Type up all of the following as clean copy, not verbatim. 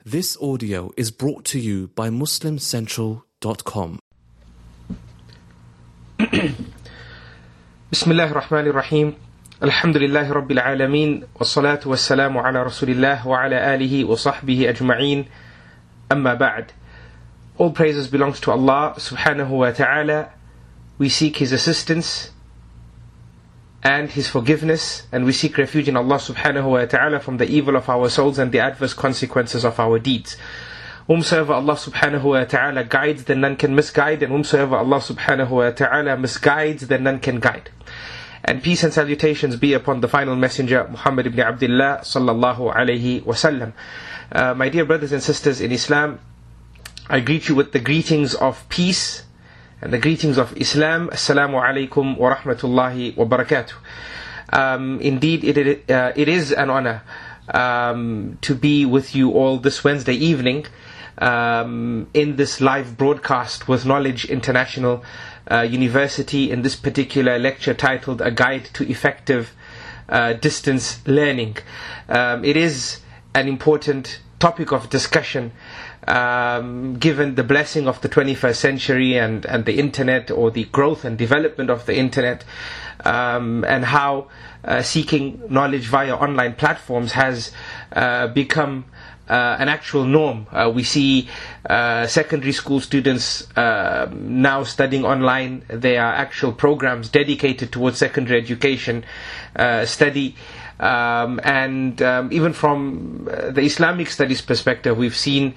This audio is brought to you by MuslimCentral.com. Bismillah ar-Rahman ar-Rahim. Alhamdulillahi Rabbil Alameen. Wassalatu wassalamu ala Rasulillah wa ala alihi wa sahbihi ajma'een. Amma ba'd. All praises belongs to Allah subhanahu wa ta'ala. We seek His assistance and His forgiveness, and we seek refuge in Allah subhanahu wa ta'ala from the evil of our souls and the adverse consequences of our deeds. Whomsoever Allah subhanahu wa ta'ala guides, then none can misguide, and whomsoever Allah subhanahu wa ta'ala misguides, then none can guide. And peace and salutations be upon the final messenger, Muhammad ibn Abdullah sallallahu alayhi wasallam. My dear brothers and sisters in Islam, I greet you with the greetings of peace and the greetings of Islam. Assalamu alaikum wa rahmatullahi wa barakatuh. Indeed, it is an honor to be with you all this Wednesday evening in this live broadcast with Knowledge International University, in this particular lecture titled A Guide to Effective Distance Learning. It is an important topic of discussion given the blessing of the 21st century and the internet, or the growth and development of the internet, and how seeking knowledge via online platforms has become an actual norm. We see secondary school students now studying online. There are actual programs dedicated towards secondary education study. And even from the Islamic studies perspective, we've seen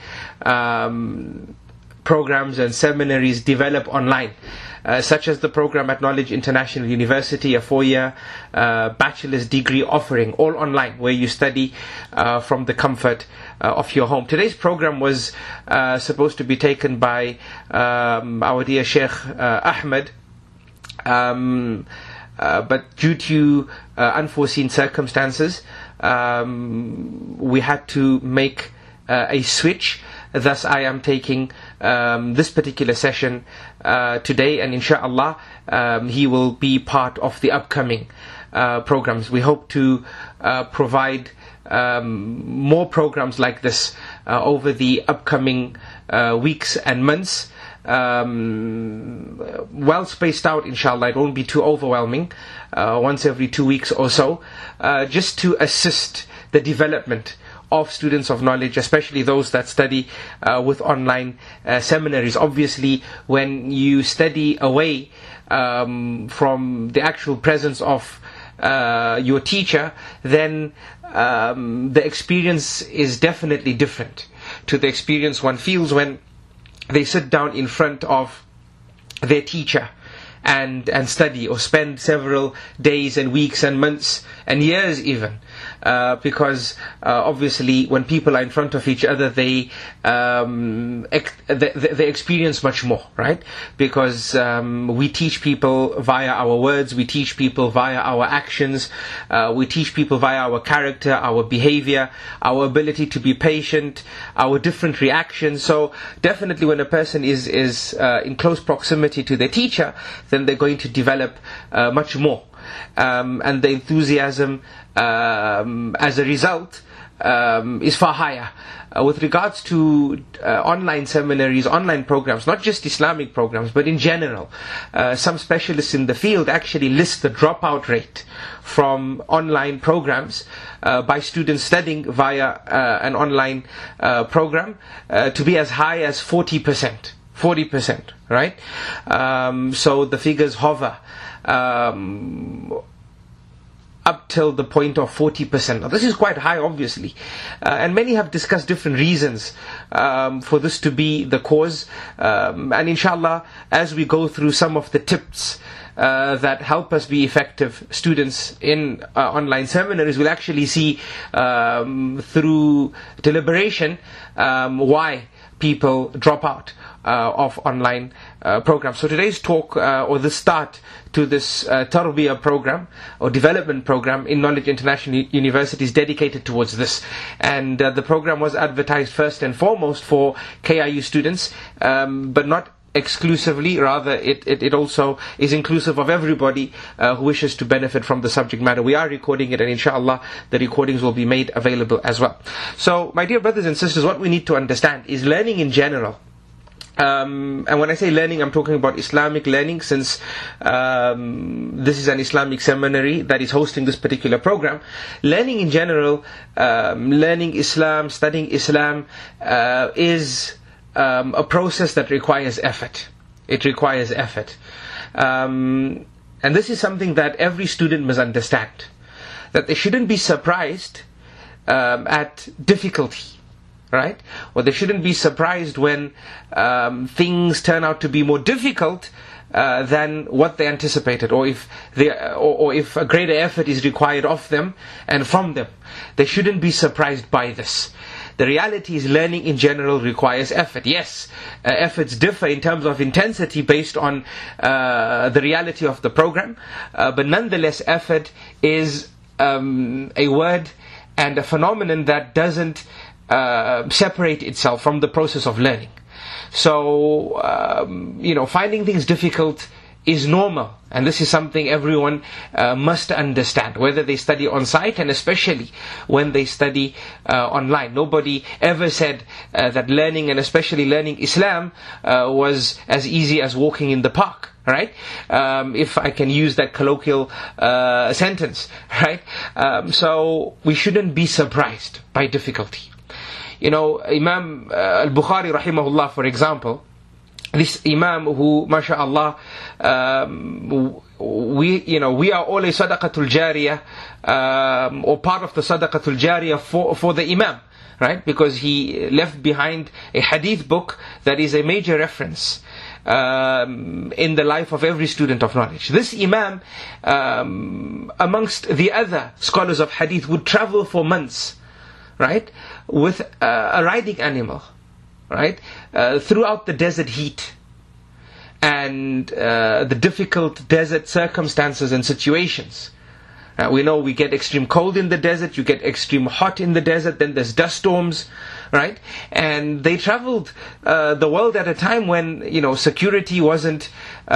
programs and seminaries develop online, such as the program at Knowledge International University, a 4-year bachelor's degree offering, all online, where you study from the comfort of your home. Today's program was supposed to be taken by our dear Sheikh Ahmed, but due to unforeseen circumstances, we had to make a switch. Thus, I am taking this particular session today, and inshallah, he will be part of the upcoming programs. We hope to provide more programs like this over the upcoming weeks and months. Well spaced out, inshallah. It won't be too overwhelming, once every 2 weeks or so, just to assist the development of students of knowledge, especially those that study with online seminaries. Obviously, when you study away from the actual presence of your teacher, then the experience is definitely different to the experience one feels when they sit down in front of their teacher and study, or spend several days and weeks and months and years even. Because obviously when people are in front of each other, they experience much more, right? Because we teach people via our words, we teach people via our actions, we teach people via our character, our behavior, our ability to be patient, our different reactions. So definitely when a person is in close proximity to their teacher, then they're going to develop much more. And the enthusiasm as a result is far higher. With regards to online seminaries, online programs, not just Islamic programs, but in general, some specialists in the field actually list the dropout rate from online programs by students studying via an online program to be as high as 40%. 40%, right? So the figures hover up till the point of 40%. Now this is quite high, obviously, and many have discussed different reasons for this to be the cause, and inshallah, as we go through some of the tips that help us be effective students in online seminaries, we'll actually see through deliberation why people drop out of online programs. So today's talk, or the start to this Tarbiyah program or development program in Knowledge International University, is dedicated towards this. And the program was advertised first and foremost for KIU students, but not exclusively, rather it also is inclusive of everybody who wishes to benefit from the subject matter. We are recording it, and inshallah the recordings will be made available as well. So my dear brothers and sisters, what we need to understand is learning in general. And when I say learning, I'm talking about Islamic learning, since this is an Islamic seminary that is hosting this particular program. Learning in general, learning Islam, studying Islam, is a process that requires effort. It requires effort. And this is something that every student must understand. That they shouldn't be surprised at difficulty. Right? Or they shouldn't be surprised when things turn out to be more difficult than what they anticipated, or if a greater effort is required of them and from them. They shouldn't be surprised by this. The reality is learning in general requires effort. Yes, efforts differ in terms of intensity based on the reality of the program, but nonetheless effort is a word and a phenomenon that doesn't separate itself from the process of learning. So, finding things difficult is normal, and this is something everyone must understand, whether they study on site and especially when they study online. Nobody ever said that learning, and especially learning Islam, was as easy as walking in the park. Right? If I can use that colloquial sentence. Right? So we shouldn't be surprised by difficulty. Imam al-Bukhari rahimahullah, for example, this Imam who, mashallah, we are all a sadaqatul jariyah, or part of the sadaqatul jariyah for the Imam, right? Because he left behind a hadith book that is a major reference in the life of every student of knowledge. This Imam, amongst the other scholars of hadith, would travel for months, right, with a riding animal, right, throughout the desert heat and the difficult desert circumstances and situations. We know we get extreme cold in the desert, you get extreme hot in the desert, then there's dust storms, right? And they traveled the world at a time when, security wasn't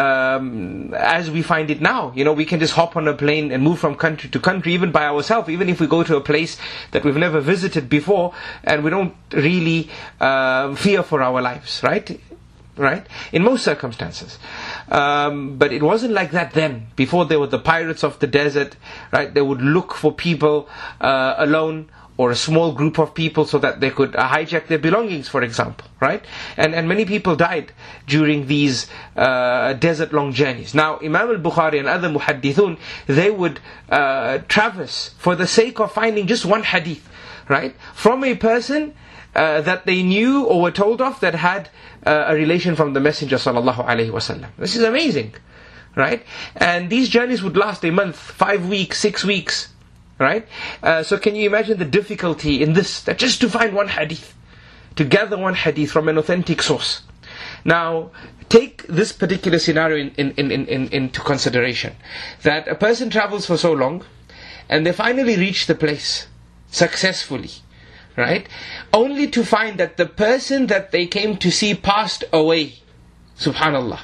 as we find it now. We can just hop on a plane and move from country to country, even by ourselves, even if we go to a place that we've never visited before, and we don't really fear for our lives, right? Right? In most circumstances. But it wasn't like that then. Before there were the pirates of the desert, right? They would look for people alone, or a small group of people, so that they could hijack their belongings, for example, right? And many people died during these desert long journeys. Now, Imam al-Bukhari and other muhaddithun, they would traverse for the sake of finding just one hadith, right? From a person that they knew or were told of that had a relation from the Messenger sallallahu alaihi wasallam. This is amazing, right? And these journeys would last a month, 5 weeks, 6 weeks, right? So can you imagine the difficulty in this, that just to find one hadith, to gather one hadith from an authentic source. Now, take this particular scenario into consideration, that a person travels for so long, and they finally reach the place successfully, right? Only to find that the person that they came to see passed away. Subhanallah.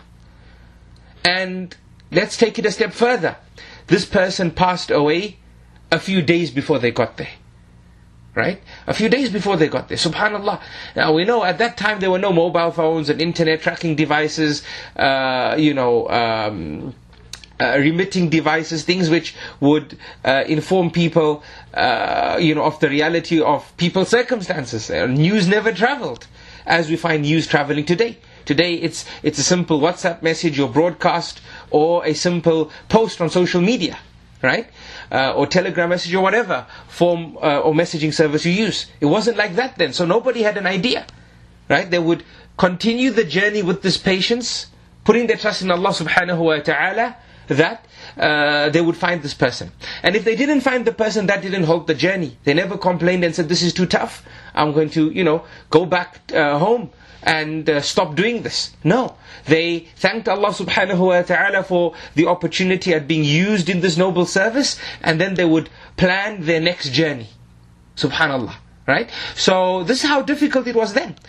And let's take it a step further. This person passed away a few days before they got there. Right? A few days before they got there. Subhanallah. Now we know at that time there were no mobile phones and internet tracking devices, remitting devices, things which would inform people, of the reality of people's circumstances. News never traveled as we find news traveling today. Today it's a simple WhatsApp message or broadcast, or a simple post on social media, right? Or Telegram message, or whatever form or messaging service you use. It wasn't like that then, so nobody had an idea, right? They would continue the journey with this patience, putting their trust in Allah subhanahu wa ta'ala, that they would find this person. And if they didn't find the person, that didn't halt the journey. They never complained and said, this is too tough, I'm going to, go back home and stop doing this. No. They thanked Allah subhanahu wa ta'ala for the opportunity at being used in this noble service, and then they would plan their next journey. Subhanallah. Right? So this is how difficult it was then.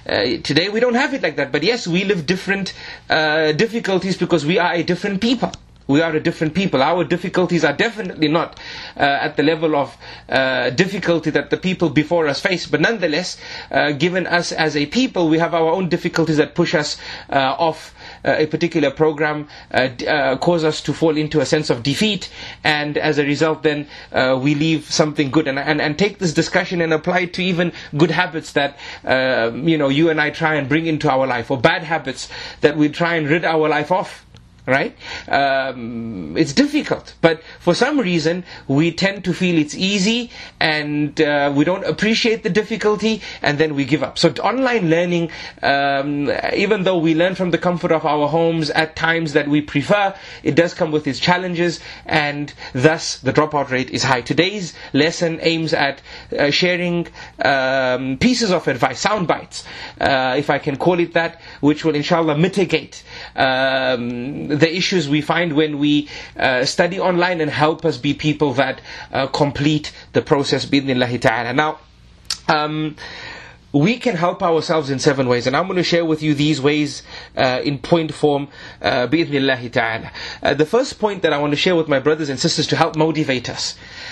Today we don't have it like that. But yes, we live different difficulties because we are a different people. We are a different people. Our difficulties are definitely not at the level of difficulty that the people before us face. But nonetheless, given us as a people, we have our own difficulties that push us off a particular program, cause us to fall into a sense of defeat, and as a result then we leave something good. And take this discussion and apply it to even good habits that you and I try and bring into our life, or bad habits that we try and rid our life of. Right? It's difficult, but for some reason we tend to feel it's easy, and we don't appreciate the difficulty, and then we give up. So online learning, even though we learn from the comfort of our homes at times that we prefer, it does come with its challenges, and thus the dropout rate is high. Today's lesson aims at sharing pieces of advice, sound bites, if I can call it that, which will inshallah mitigate the issues we find when we study online, and help us be people that complete the process bi'idhnillahi ta'ala. Now, we can help ourselves in 7 ways, and I'm going to share with you these ways in point form bi'idhnillahi ta'ala. The first point that I want to share with my brothers and sisters to help motivate us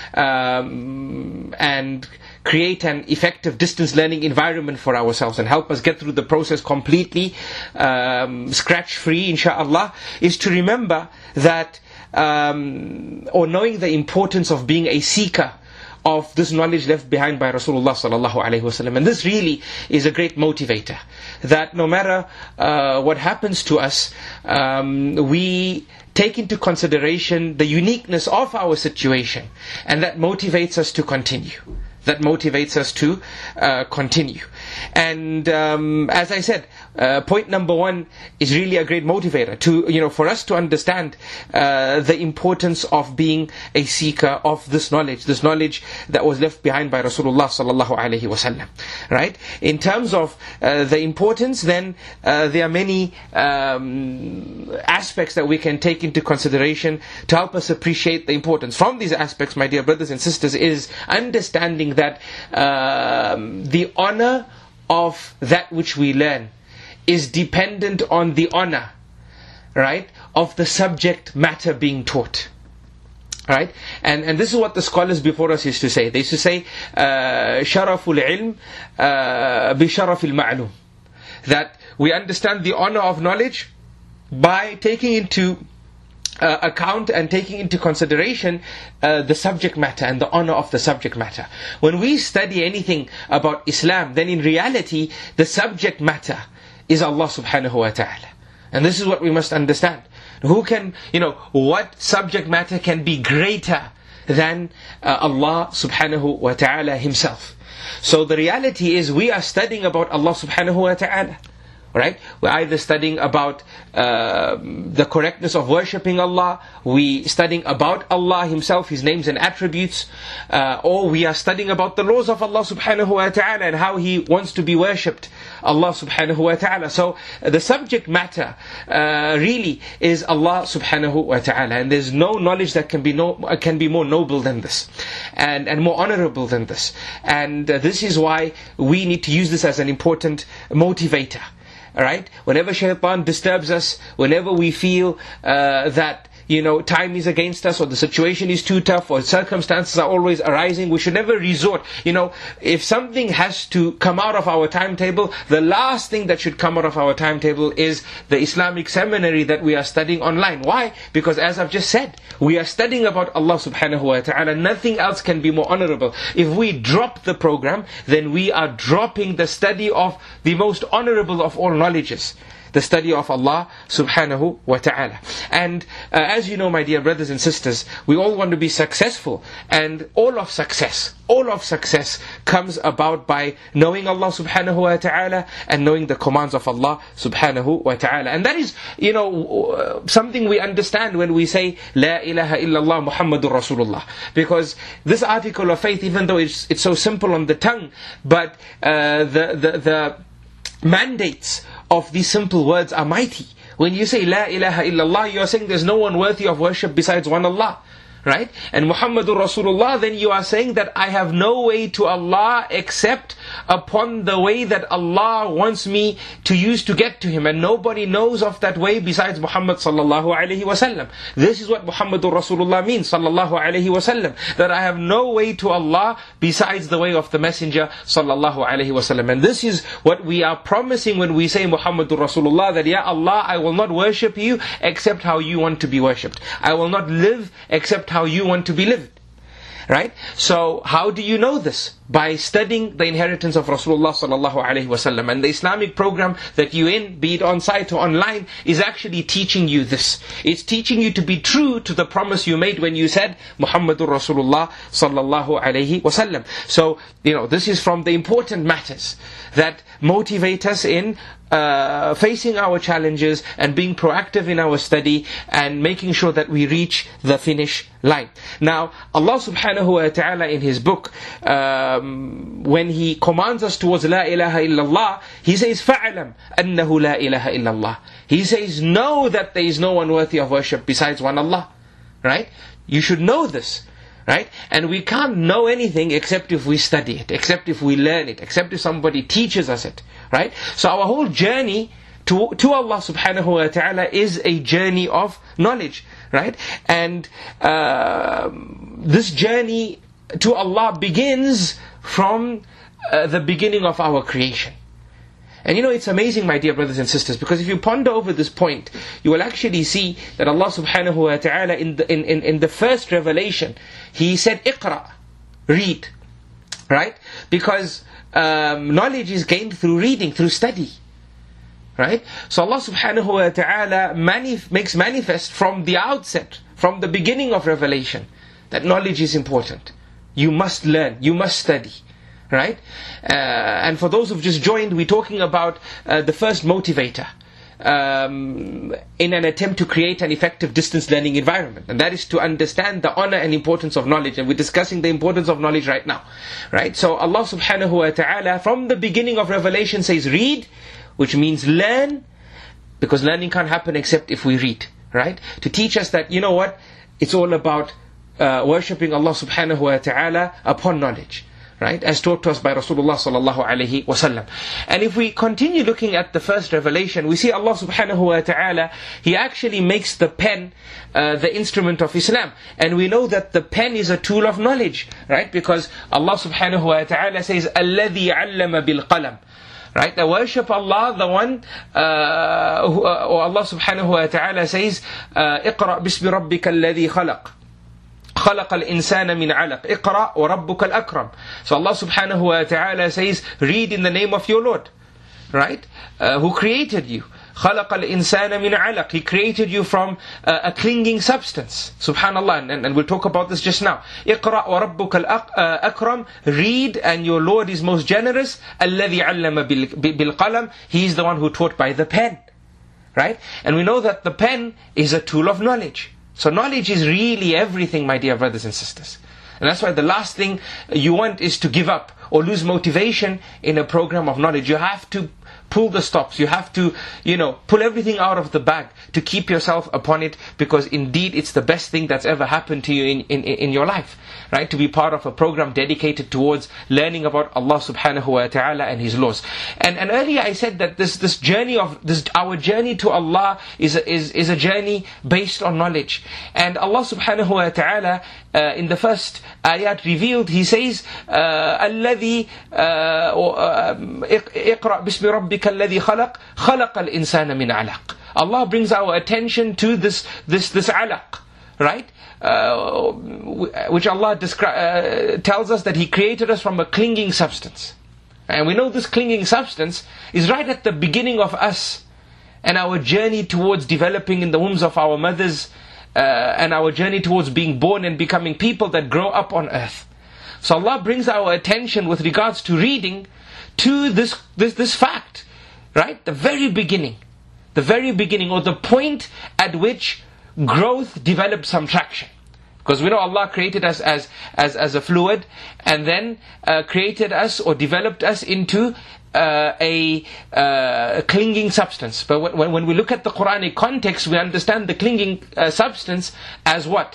and create an effective distance learning environment for ourselves and help us get through the process completely scratch free, inshaAllah, is to remember that or knowing the importance of being a seeker of this knowledge left behind by Rasulullah sallallahu alaihi wasallam. And this really is a great motivator, that no matter what happens to us, we take into consideration the uniqueness of our situation, and that motivates us to continue. And as I said, point number 1 is really a great motivator for us to understand the importance of being a seeker of this knowledge that was left behind by Rasulullah sallallahu alaihi wasallam. Right? In terms of the importance, then there are many aspects that we can take into consideration to help us appreciate the importance. From these aspects, my dear brothers and sisters, is understanding that the honor of that which we learn is dependent on the honor, right, of the subject matter being taught. Right? And this is what the scholars before us used to say. They used to say, sharaful ilm bi sharafil ma'lum. That we understand the honor of knowledge by taking into account and taking into consideration the subject matter and the honor of the subject matter. When we study anything about Islam, then in reality the subject matter is Allah subhanahu wa ta'ala. And this is what we must understand. What subject matter can be greater than Allah subhanahu wa ta'ala himself? So the reality is, we are studying about Allah subhanahu wa ta'ala. Right? We're either studying about the correctness of worshipping Allah, we studying about Allah Himself, His names and attributes, or we are studying about the laws of Allah subhanahu wa ta'ala and how He wants to be worshipped, Allah subhanahu wa ta'ala. So the subject matter really is Allah subhanahu wa ta'ala, and there's no knowledge that can be more noble than this, and more honorable than this. And this is why we need to use this as an important motivator. Alright? Whenever shaitan disturbs us, whenever we feel that time is against us, or the situation is too tough, or circumstances are always arising, we should never resort. If something has to come out of our timetable, the last thing that should come out of our timetable is the Islamic seminary that we are studying online. Why? Because as I've just said, we are studying about Allah subhanahu wa ta'ala. Nothing else can be more honorable. If we drop the program, then we are dropping the study of the most honorable of all knowledges, the study of Allah subhanahu wa ta'ala. And as you know, my dear brothers and sisters, we all want to be successful, and all of success comes about by knowing Allah subhanahu wa ta'ala and knowing the commands of Allah subhanahu wa ta'ala. And that is, something we understand when we say La ilaha illallah Muhammadur Rasulullah. Because this article of faith, even though it's so simple on the tongue, but the mandates of these simple words are mighty. When you say La ilaha illallah, you are saying there's no one worthy of worship besides one Allah. right? And Muhammadur Rasulullah, then you are saying that I have no way to Allah except upon the way that Allah wants me to use to get to Him. And nobody knows of that way besides Muhammad sallallahu alayhi wasallam. This is what Muhammadur Rasulullah means, sallallahu alayhi wasallam. That I have no way to Allah besides the way of the Messenger sallallahu alayhi wasallam. And this is what we are promising when we say Muhammadur Rasulullah, that Ya Allah, I will not worship you except how you want to be worshipped. I will not live except how you want to be lived. Right? So how do you know this? By studying the inheritance of Rasulullah sallallahu alaihi wasallam. And the Islamic program that you're in, be it on site or online, is actually teaching you this. It's teaching you to be true to the promise you made when you said Muhammadur Rasulullah sallallahu alaihi wasallam. So, this is from the important matters that motivate us in facing our challenges and being proactive in our study and making sure that we reach the finish line. Now, Allah subhanahu wa ta'ala in His book, when He commands us towards La ilaha illallah, He says, فَعْلَمْ أَنَّهُ لَا إِلَهَ إِلَّا اللَّهِ. He says, know that there is no one worthy of worship besides one Allah. Right? You should know this. Right? And we can't know anything except if we study it, except if we learn it, except if somebody teaches us it. Right? So our whole journey to Allah subhanahu wa ta'ala is a journey of knowledge. Right? And this journey to Allah begins from the beginning of our creation. And it's amazing, my dear brothers and sisters, because if you ponder over this point, you will actually see that Allah subhanahu wa ta'ala in the first revelation, He said, Iqra, read. Right? Because knowledge is gained through reading, through study. Right? So Allah subhanahu wa ta'ala makes manifest from the outset, from the beginning of revelation, that knowledge is important. You must learn, you must study. Right? And for those who've just joined, we're talking about the first motivator in an attempt to create an effective distance learning environment. And that is to understand the honor and importance of knowledge. And we're discussing the importance of knowledge right now. Right? So Allah subhanahu wa ta'ala from the beginning of revelation says read, which means learn, because learning can't happen except if we read. Right? To teach us that, it's all about worshipping Allah subhanahu wa ta'ala upon knowledge. Right, as taught to us by Rasulullah sallallahu alaihi wasallam. And if we continue looking at the first revelation, we see Allah subhanahu wa ta'ala, He actually makes the pen the instrument of Islam. And we know that the pen is a tool of knowledge, right? Because Allah subhanahu wa ta'ala says, الَّذِي عَلَّمَ بِالْقَلَمِ. Right? The worship Allah, the one, or Allah subhanahu wa ta'ala says, اقرأ بِاسْمِ رَبِّكَ الَّذِي خَلَقَ. خلق الإنسان من علق اقرأ وربك الأكرم. So Allah subhanahu wa ta'ala says, read in the name of your Lord. Right? Who created you. خلق الإنسان من علق. He created you from a clinging substance. Subhanallah. And we'll talk about this just now. اقرأ وربك الأكرم. Read and your Lord is most generous. الذي علم بالقلم. He is the one who taught by the pen. Right? And we know that the pen is a tool of knowledge. So knowledge is really everything, my dear brothers and sisters. And that's why the last thing you want is to give up or lose motivation in a program of knowledge. You have to pull the stops. You have to, pull everything out of the bag to keep yourself upon it, because indeed it's the best thing that's ever happened to you in your life. Right? To be part of a program dedicated towards learning about Allah subhanahu wa ta'ala and His laws. And earlier I said that this journey our journey to Allah is a journey based on knowledge. And Allah subhanahu wa ta'ala in the first ayat revealed, He says, الذي اقرأ باسم ربك الذي خلق خلق الإنسان من علق. Allah brings our attention to this alaq. Right? Which Allah tells us that He created us from a clinging substance. And we know this clinging substance is right at the beginning of us and our journey towards developing in the wombs of our mothers, and our journey towards being born and becoming people that grow up on earth. So Allah brings our attention with regards to reading to this fact. Right? The very beginning, or the point at which growth develops some traction. Because we know Allah created us as a fluid, and then created us or developed us into a clinging substance. But when we look at the Quranic context, we understand the clinging substance as what?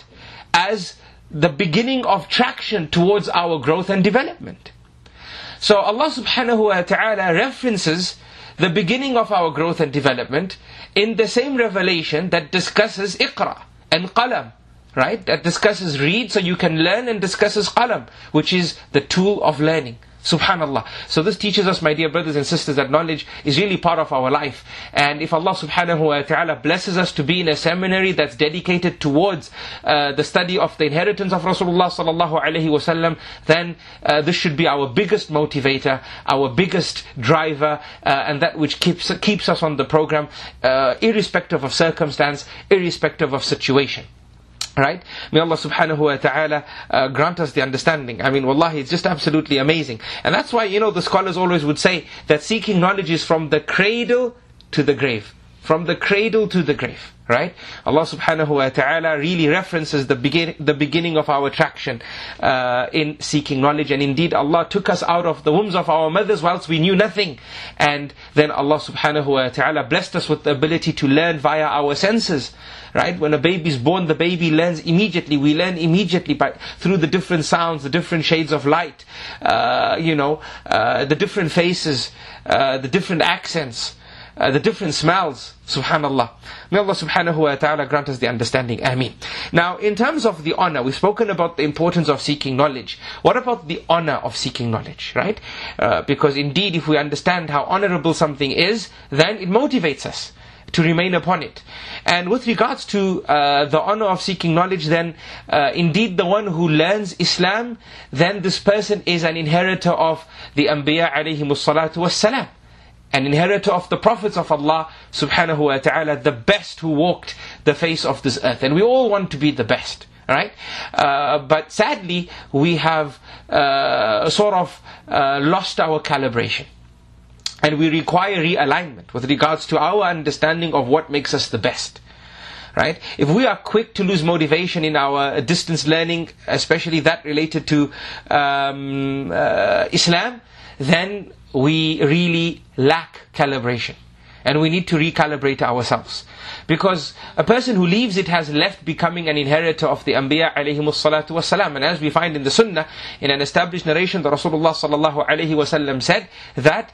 as the beginning of traction towards our growth and development. So Allah subhanahu wa ta'ala references the beginning of our growth and development in the same revelation that discusses Iqra and Qalam, right? That discusses read so you can learn, and discusses Qalam, which is the tool of learning. Subhanallah. So this teaches us, my dear brothers and sisters, that knowledge is really part of our life. And if Allah subhanahu wa ta'ala blesses us to be in a seminary that's dedicated towards the study of the inheritance of Rasulullah sallallahu alaihi wasallam, then this should be our biggest motivator, our biggest driver, and that which keeps us on the program, irrespective of circumstance, irrespective of situation. Right? May Allah subhanahu wa ta'ala grant us the understanding. I mean, wallahi, it's just absolutely amazing. And that's why, the scholars always would say that seeking knowledge is from the cradle to the grave. From the cradle to the grave. Right? Allah subhanahu wa ta'ala really references the beginning of our traction in seeking knowledge. And indeed, Allah took us out of the wombs of our mothers whilst we knew nothing. And then Allah subhanahu wa ta'ala blessed us with the ability to learn via our senses. Right? When a baby is born, the baby learns immediately. We learn immediately through the different sounds, the different shades of light, the different faces, the different accents, the different smells. Subhanallah. May Allah subhanahu wa ta'ala grant us the understanding. Ameen. Now, in terms of the honor, we've spoken about the importance of seeking knowledge. What about the honor of seeking knowledge, right? Because indeed, if we understand how honorable something is, then it motivates us to remain upon it. And with regards to the honor of seeking knowledge, then indeed the one who learns Islam, then this person is an inheritor of the Anbiya alayhimus salatu wassalam, an inheritor of the prophets of Allah subhanahu wa ta'ala, the best who walked the face of this earth. And we all want to be the best, right? But sadly, we have lost our calibration. And we require realignment with regards to our understanding of what makes us the best. Right? If we are quick to lose motivation in our distance learning, especially that related to Islam, then we really lack calibration. And we need to recalibrate ourselves. Because a person who leaves it has left becoming an inheritor of the Anbiya alayhimus salatu wassalam. And as we find in the Sunnah, in an established narration, that Rasulullah sallallahu alayhi wasallam said that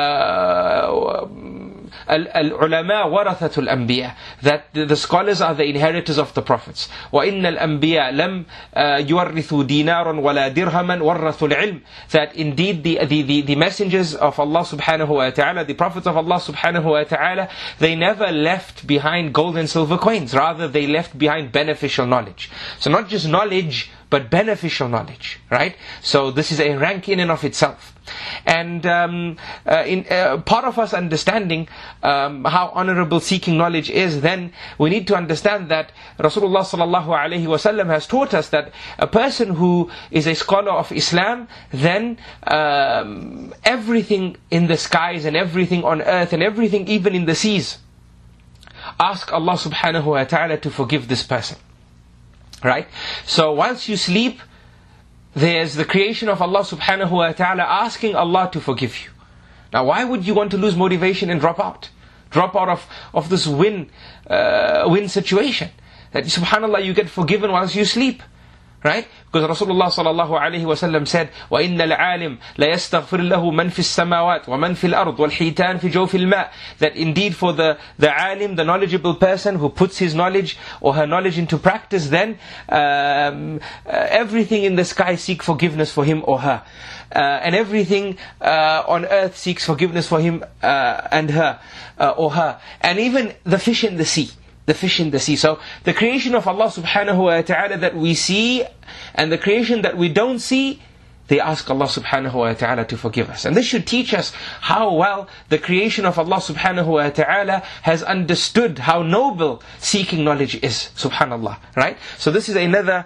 al-ulama warathatul anbiya, that the scholars are the inheritors of the prophets. وَإِنَّ الْأَنْبِيَا لَمْ يُوَرِّثُوا دِينَارًا وَلَا دِرْهَمًا وَرَّثُوا الْعِلْمِ. That indeed the messengers of Allah subhanahu wa ta'ala, the prophets of Allah subhanahu wa ta'ala, they never left behind gold and silver coins. Rather, they left behind beneficial knowledge. So not just knowledge, but beneficial knowledge, right? So this is a rank in and of itself. And part of us understanding how honorable seeking knowledge is, then we need to understand that Rasulullah sallallahu alaihi wasallam has taught us that a person who is a scholar of Islam, then everything in the skies and everything on earth and everything even in the seas, ask Allah subhanahu wa ta'ala to forgive this person. Right? So once you sleep, there's the creation of Allah subhanahu wa ta'ala asking Allah to forgive you. Now why would you want to lose motivation and drop out? Drop out of this win situation. That subhanallah, you get forgiven whilst you sleep. Right? Because Rasulullah sallallahu alayhi wa sallam said, وَإِنَّ الْعَالِمْ لَيَسْتَغْفِرْ لَهُ مَنْ فِي السَّمَاوَاتِ وَمَنْ فِي الْأَرْضِ وَالْحِيتَانِ فِي جَوْفِ الْمَاءِ. That indeed for the alim, the knowledgeable person who puts his knowledge or her knowledge into practice, then everything in the sky seek forgiveness for him or her. And everything on earth seeks forgiveness for him and her or her. And even the fish in the sea. The fish in the sea. So the creation of Allah subhanahu wa ta'ala that we see and the creation that we don't see, they ask Allah subhanahu wa ta'ala to forgive us. And this should teach us how well the creation of Allah subhanahu wa ta'ala has understood how noble seeking knowledge is. Subhanallah. Right? So this is another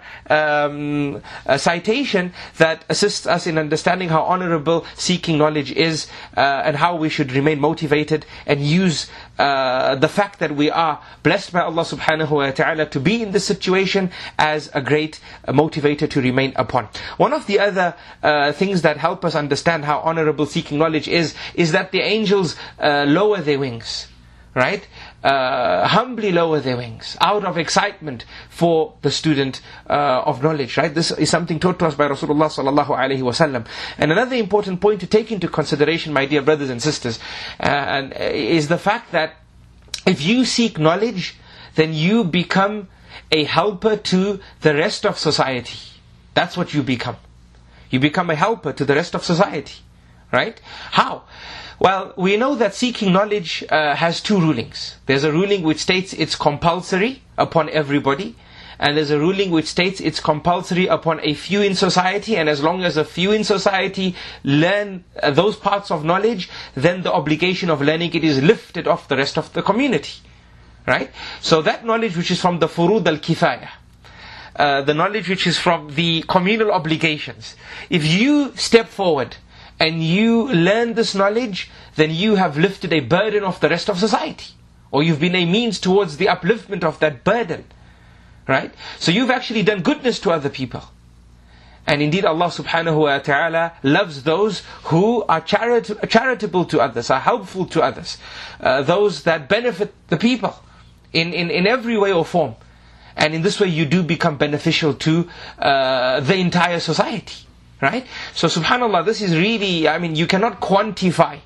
citation that assists us in understanding how honorable seeking knowledge is, and how we should remain motivated and use the fact that we are blessed by Allah subhanahu wa ta'ala to be in this situation as a great motivator to remain upon. One of the other things that help us understand how honorable seeking knowledge is that the angels lower their wings. Right? humbly lower their wings out of excitement for the student of knowledge, right? This is something taught to us by Rasulullah sallallahu alaihi wasallam. And another important point to take into consideration, my dear brothers and sisters, is the fact that if you seek knowledge, then you become a helper to the rest of society. That's what you become. You become a helper to the rest of society, right? How? Well, we know that seeking knowledge has two rulings. There's a ruling which states it's compulsory upon everybody, and there's a ruling which states it's compulsory upon a few in society, and as long as a few in society learn those parts of knowledge, then the obligation of learning it is lifted off the rest of the community. Right? So that knowledge which is from the furud al-kifaya, the knowledge which is from the communal obligations, if you step forward and you learn this knowledge, then you have lifted a burden of the rest of society, or you've been a means towards the upliftment of that burden. Right? So you've actually done goodness to other people. And indeed Allah subhanahu wa ta'ala loves those who are charitable to others, are helpful to others, those that benefit the people in every way or form. And in this way you do become beneficial to the entire society. Right? So subhanallah, this is really, you cannot quantify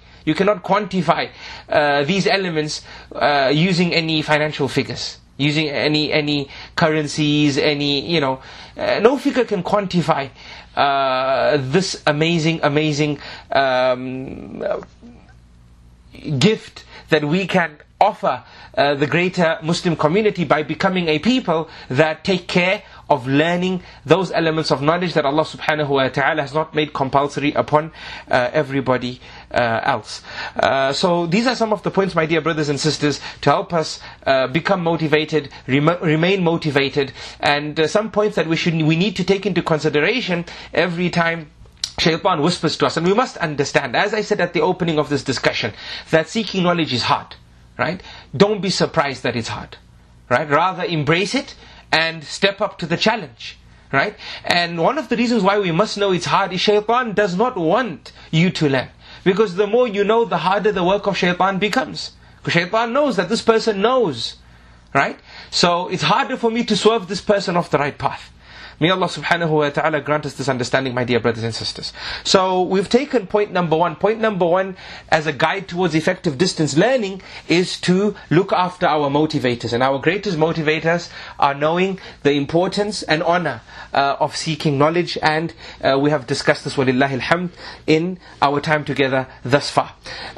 these elements using any financial figures, using any currencies, no figure can quantify this amazing gift that we can offer the greater Muslim community by becoming a people that take care of learning those elements of knowledge that Allah subhanahu wa ta'ala has not made compulsory upon everybody else. So these are some of the points, my dear brothers and sisters, to help us become motivated, remain motivated, and some points that we need to take into consideration every time Shaitan whispers to us. And we must understand, as I said at the opening of this discussion, that seeking knowledge is hard. Right? Don't be surprised that it's hard. Right? Rather embrace it and step up to the challenge. Right? And one of the reasons why we must know it's hard is Shaitan does not want you to learn. Because the more you know, the harder the work of Shaitan becomes. Because Shaitan knows that this person knows. Right? So it's harder for me to swerve this person off the right path. May Allah subhanahu wa ta'ala grant us this understanding, my dear brothers and sisters. So we've taken point number one. Point number one, as a guide towards effective distance learning, is to look after our motivators. And our greatest motivators are knowing the importance and honor of seeking knowledge. And we have discussed this, walillahi alhamd, in our time together thus far.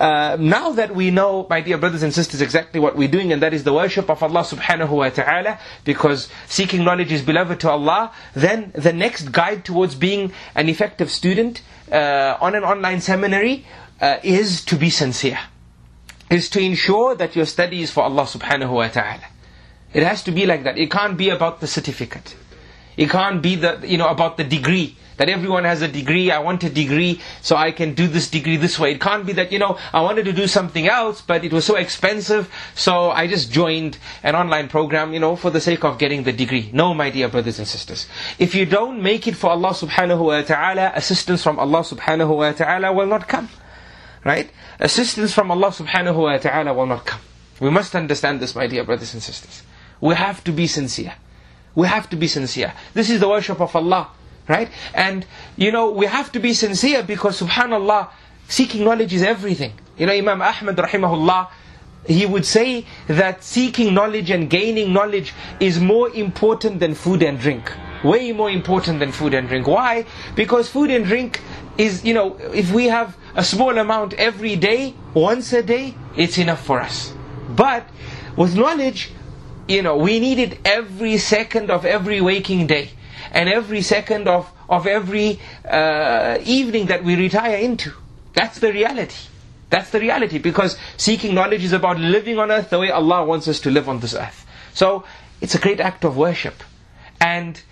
Now that we know, my dear brothers and sisters, exactly what we're doing, and that is the worship of Allah subhanahu wa ta'ala, because seeking knowledge is beloved to Allah, then the next guide towards being an effective student on an online seminary is to be sincere. Is to ensure that your study is for Allah subhanahu wa ta'ala. It has to be like that. It can't be about the certificate. It can't be about the degree. That everyone has a degree, I want a degree, so I can do this degree this way. It can't be that, I wanted to do something else, but it was so expensive, so I just joined an online program, for the sake of getting the degree. No, my dear brothers and sisters. If you don't make it for Allah subhanahu wa ta'ala, assistance from Allah subhanahu wa ta'ala will not come. Right? Assistance from Allah subhanahu wa ta'ala will not come. We must understand this, my dear brothers and sisters. We have to be sincere. We have to be sincere. This is the worship of Allah. Right? And, we have to be sincere because, subhanallah, seeking knowledge is everything. Imam Ahmad rahimahullah, he would say that seeking knowledge and gaining knowledge is more important than food and drink. Way more important than food and drink. Why? Because food and drink is, if we have a small amount every day, once a day, it's enough for us. But with knowledge, we need it every second of every waking day. And every second of every evening that we retire into. That's the reality. That's the reality. Because seeking knowledge is about living on earth the way Allah wants us to live on this earth. So, it's a great act of worship. And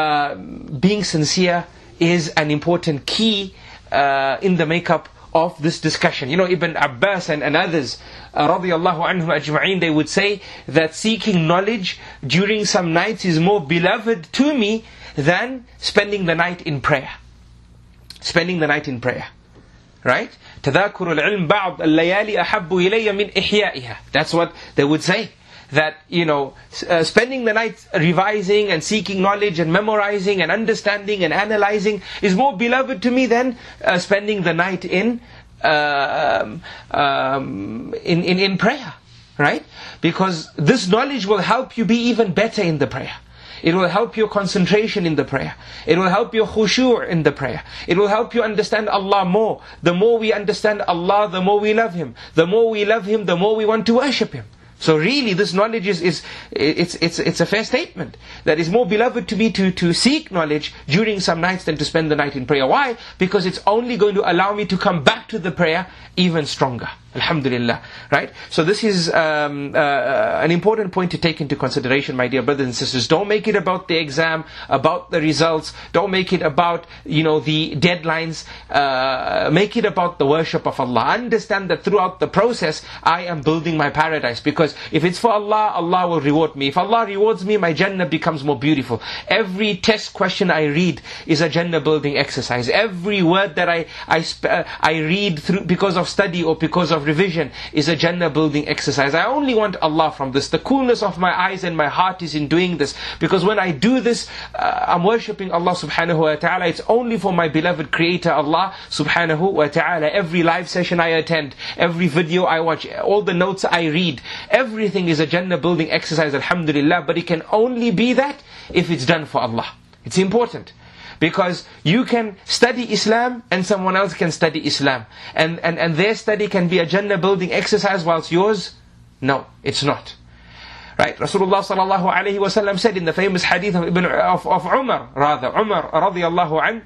being sincere is an important key in the makeup of this discussion. Ibn Abbas and others, radiyallahu anhum ajma'in, they would say that seeking knowledge during some nights is more beloved to me than spending the night in prayer. Spending the night in prayer. Right? تذاكر العلم بعض الليالي أحب إلي من إحيائها. That's what they would say. That, spending the night revising and seeking knowledge and memorizing and understanding and analyzing is more beloved to me than spending the night in prayer, right? Because this knowledge will help you be even better in the prayer. It will help your concentration in the prayer. It will help your khushu' in the prayer. It will help you understand Allah more. The more we understand Allah, the more we love Him. The more we love Him, the more we want to worship Him. So really, this knowledge it's a fair statement. That is more beloved to me to seek knowledge during some nights than to spend the night in prayer. Why? Because it's only going to allow me to come back to the prayer even stronger. Alhamdulillah. Right? So this is an important point to take into consideration, my dear brothers and sisters. Don't make it about the exam, about the results. Don't make it about, the deadlines. Make it about the worship of Allah. Understand that throughout the process, I am building my paradise. Because if it's for Allah, Allah will reward me. If Allah rewards me, my Jannah becomes more beautiful. Every test question I read is a Jannah building exercise. Every word that I read through because of study or because of revision is a Jannah building exercise. I only want Allah from this. The coolness of my eyes and my heart is in doing this. Because when I do this, I'm worshipping Allah subhanahu wa ta'ala. It's only for my beloved Creator Allah subhanahu wa ta'ala. Every live session I attend, every video I watch, all the notes I read, everything is a Jannah building exercise, alhamdulillah. But it can only be that if it's done for Allah. It's important. Because you can study Islam and someone else can study Islam. And their study can be a Jannah building exercise whilst yours, no, it's not. Right? Rasulullah sallallahu alayhi wa sallam said in the famous hadith of Umar radiyallahu an,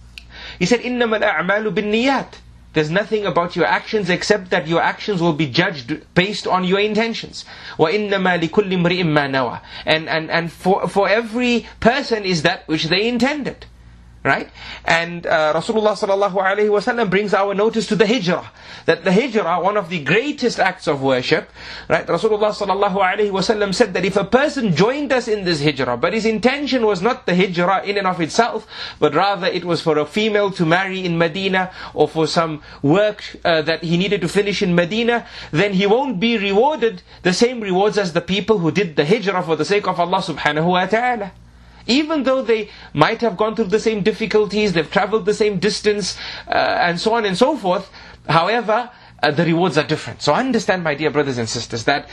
he said, إِنَّمَا الْأَعْمَالُ بِالنِّيَّاتِ. There's nothing about your actions except that your actions will be judged based on your intentions. وَإِنَّمَا لِكُلِّ امْرِئٍ مَّا نَوَى. And for every person is that which they intended. Right? And Rasulullah sallallahu alayhi wa sallam brings our notice to the hijrah. That the hijrah, one of the greatest acts of worship, right? Rasulullah sallallahu alayhi wa sallam said that if a person joined us in this hijrah, but his intention was not the hijrah in and of itself, but rather it was for a female to marry in Medina, or for some work that he needed to finish in Medina, then he won't be rewarded the same rewards as the people who did the hijrah for the sake of Allah subhanahu wa ta'ala. Even though they might have gone through the same difficulties, they've traveled the same distance, and so on and so forth. However, the rewards are different. So understand, my dear brothers and sisters, that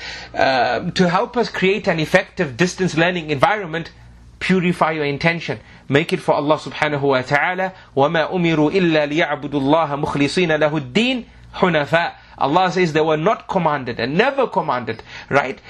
to help us create an effective distance learning environment, purify your intention. Make it for Allah subhanahu wa ta'ala. وَمَا أُمِرُوا إِلَّا لِيَعْبُدُوا اللَّهَ مُخْلِصِينَ لَهُ الدِّينَ حُنَفَاءَ. Allah says they were not commanded and never commanded, right?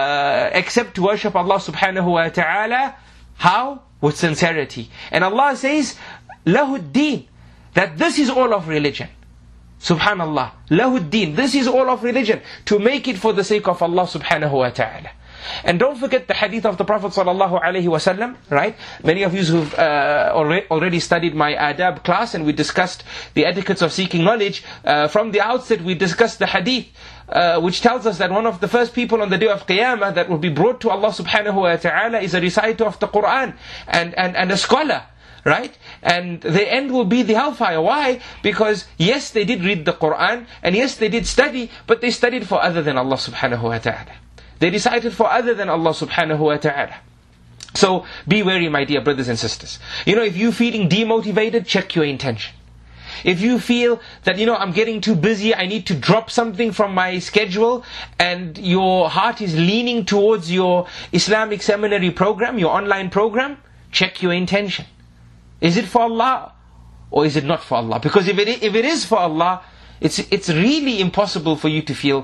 Except to worship Allah subhanahu wa ta'ala. How? With sincerity. And Allah says, Lahuddin, that this is all of religion. Subhanallah. Lahuddin, this is all of religion. To make it for the sake of Allah subhanahu wa ta'ala. And don't forget the hadith of the Prophet sallallahu alaihi wasallam, right? Many of you who've already studied my adab class, and we discussed the etiquettes of seeking knowledge. From the outset, we discussed the hadith, which tells us that one of the first people on the day of Qiyamah that will be brought to Allah subhanahu wa ta'ala is a reciter of the Quran and a scholar. Right? And the end will be the hellfire. Why? Because yes, they did read the Quran, and yes, they did study, but they studied for other than Allah subhanahu wa ta'ala. They recited for other than Allah subhanahu wa ta'ala. So be wary, my dear brothers and sisters. If you're feeling demotivated, check your intention. If you feel that, I'm getting too busy, I need to drop something from my schedule, and your heart is leaning towards your Islamic seminary program, your online program, check your intention. Is it for Allah or is it not for Allah? Because if it is for Allah, it's really impossible for you to feel,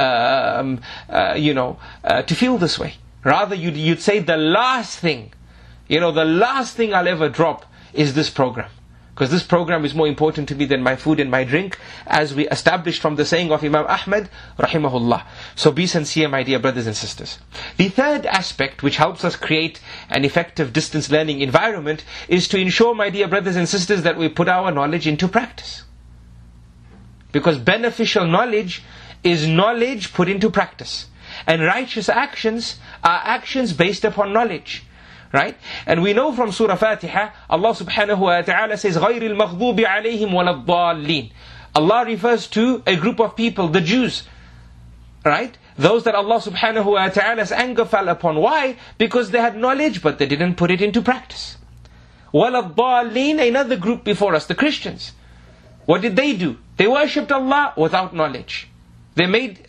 to feel this way. Rather, you'd say the last thing I'll ever drop is this program. Because this program is more important to me than my food and my drink, as we established from the saying of Imam Ahmad, rahimahullah. So be sincere, my dear brothers and sisters. The third aspect which helps us create an effective distance learning environment is to ensure, my dear brothers and sisters, that we put our knowledge into practice. Because beneficial knowledge is knowledge put into practice. And righteous actions are actions based upon knowledge. Right? And we know from Surah Fatiha, Allah subhanahu wa ta'ala says, غَيْرِ الْمَغْضُوبِ عَلَيْهِمْ وَلَا الضَّالِّينَ. Allah refers to a group of people, the Jews, right? Those that Allah subhanahu wa ta'ala's anger fell upon. Why? Because they had knowledge, but they didn't put it into practice. وَلَضَّالِّينَ, another group before us, the Christians. What did they do? They worshipped Allah without knowledge. They made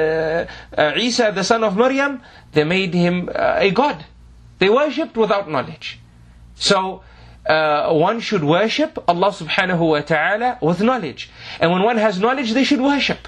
Isa, the son of Maryam, they made him a god. They worshipped without knowledge. So, one should worship Allah subhanahu wa ta'ala with knowledge. And when one has knowledge, they should worship.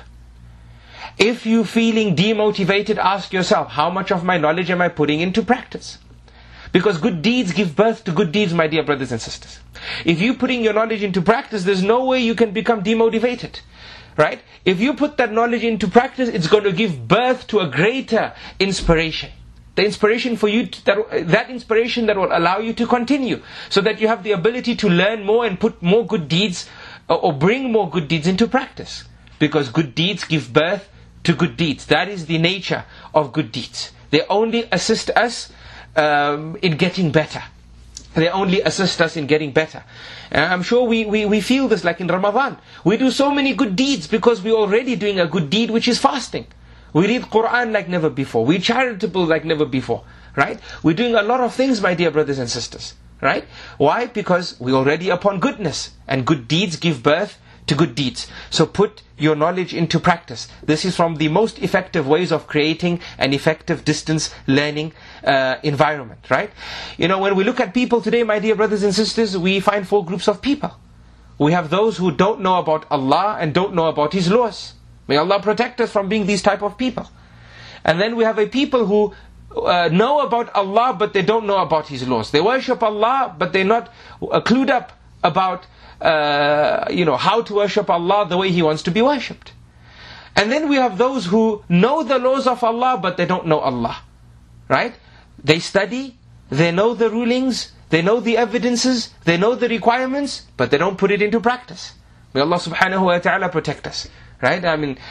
If you're feeling demotivated, ask yourself, how much of my knowledge am I putting into practice? Because good deeds give birth to good deeds, my dear brothers and sisters. If you're putting your knowledge into practice, there's no way you can become demotivated. Right? If you put that knowledge into practice, it's going to give birth to a greater inspiration. The inspiration for you, that inspiration that will allow you to continue. So that you have the ability to learn more and put more good deeds, or bring more good deeds into practice. Because good deeds give birth to good deeds. That is the nature of good deeds. They only assist us in getting better. They only assist us in getting better. And I'm sure we feel this like in Ramadan. We do so many good deeds because we're already doing a good deed, which is fasting. We read Quran like never before. We're charitable like never before. Right? We're doing a lot of things, my dear brothers and sisters. Right? Why? Because we're already upon goodness. And good deeds give birth to good deeds. So put your knowledge into practice. This is from the most effective ways of creating an effective distance learning environment, right? You know, when we look at people today, my dear brothers and sisters, we find 4 groups of people. We have those who don't know about Allah and don't know about His laws. May Allah protect us from being these type of people. And then we have a people who know about Allah, but they don't know about His laws. They worship Allah, but they're not clued up about how to worship Allah the way He wants to be worshipped. And then we have those who know the laws of Allah, but they don't know Allah. Right? They study, they know the rulings, they know the evidences, they know the requirements, but they don't put it into practice. May Allah subhanahu wa ta'ala protect us. Right? I mean,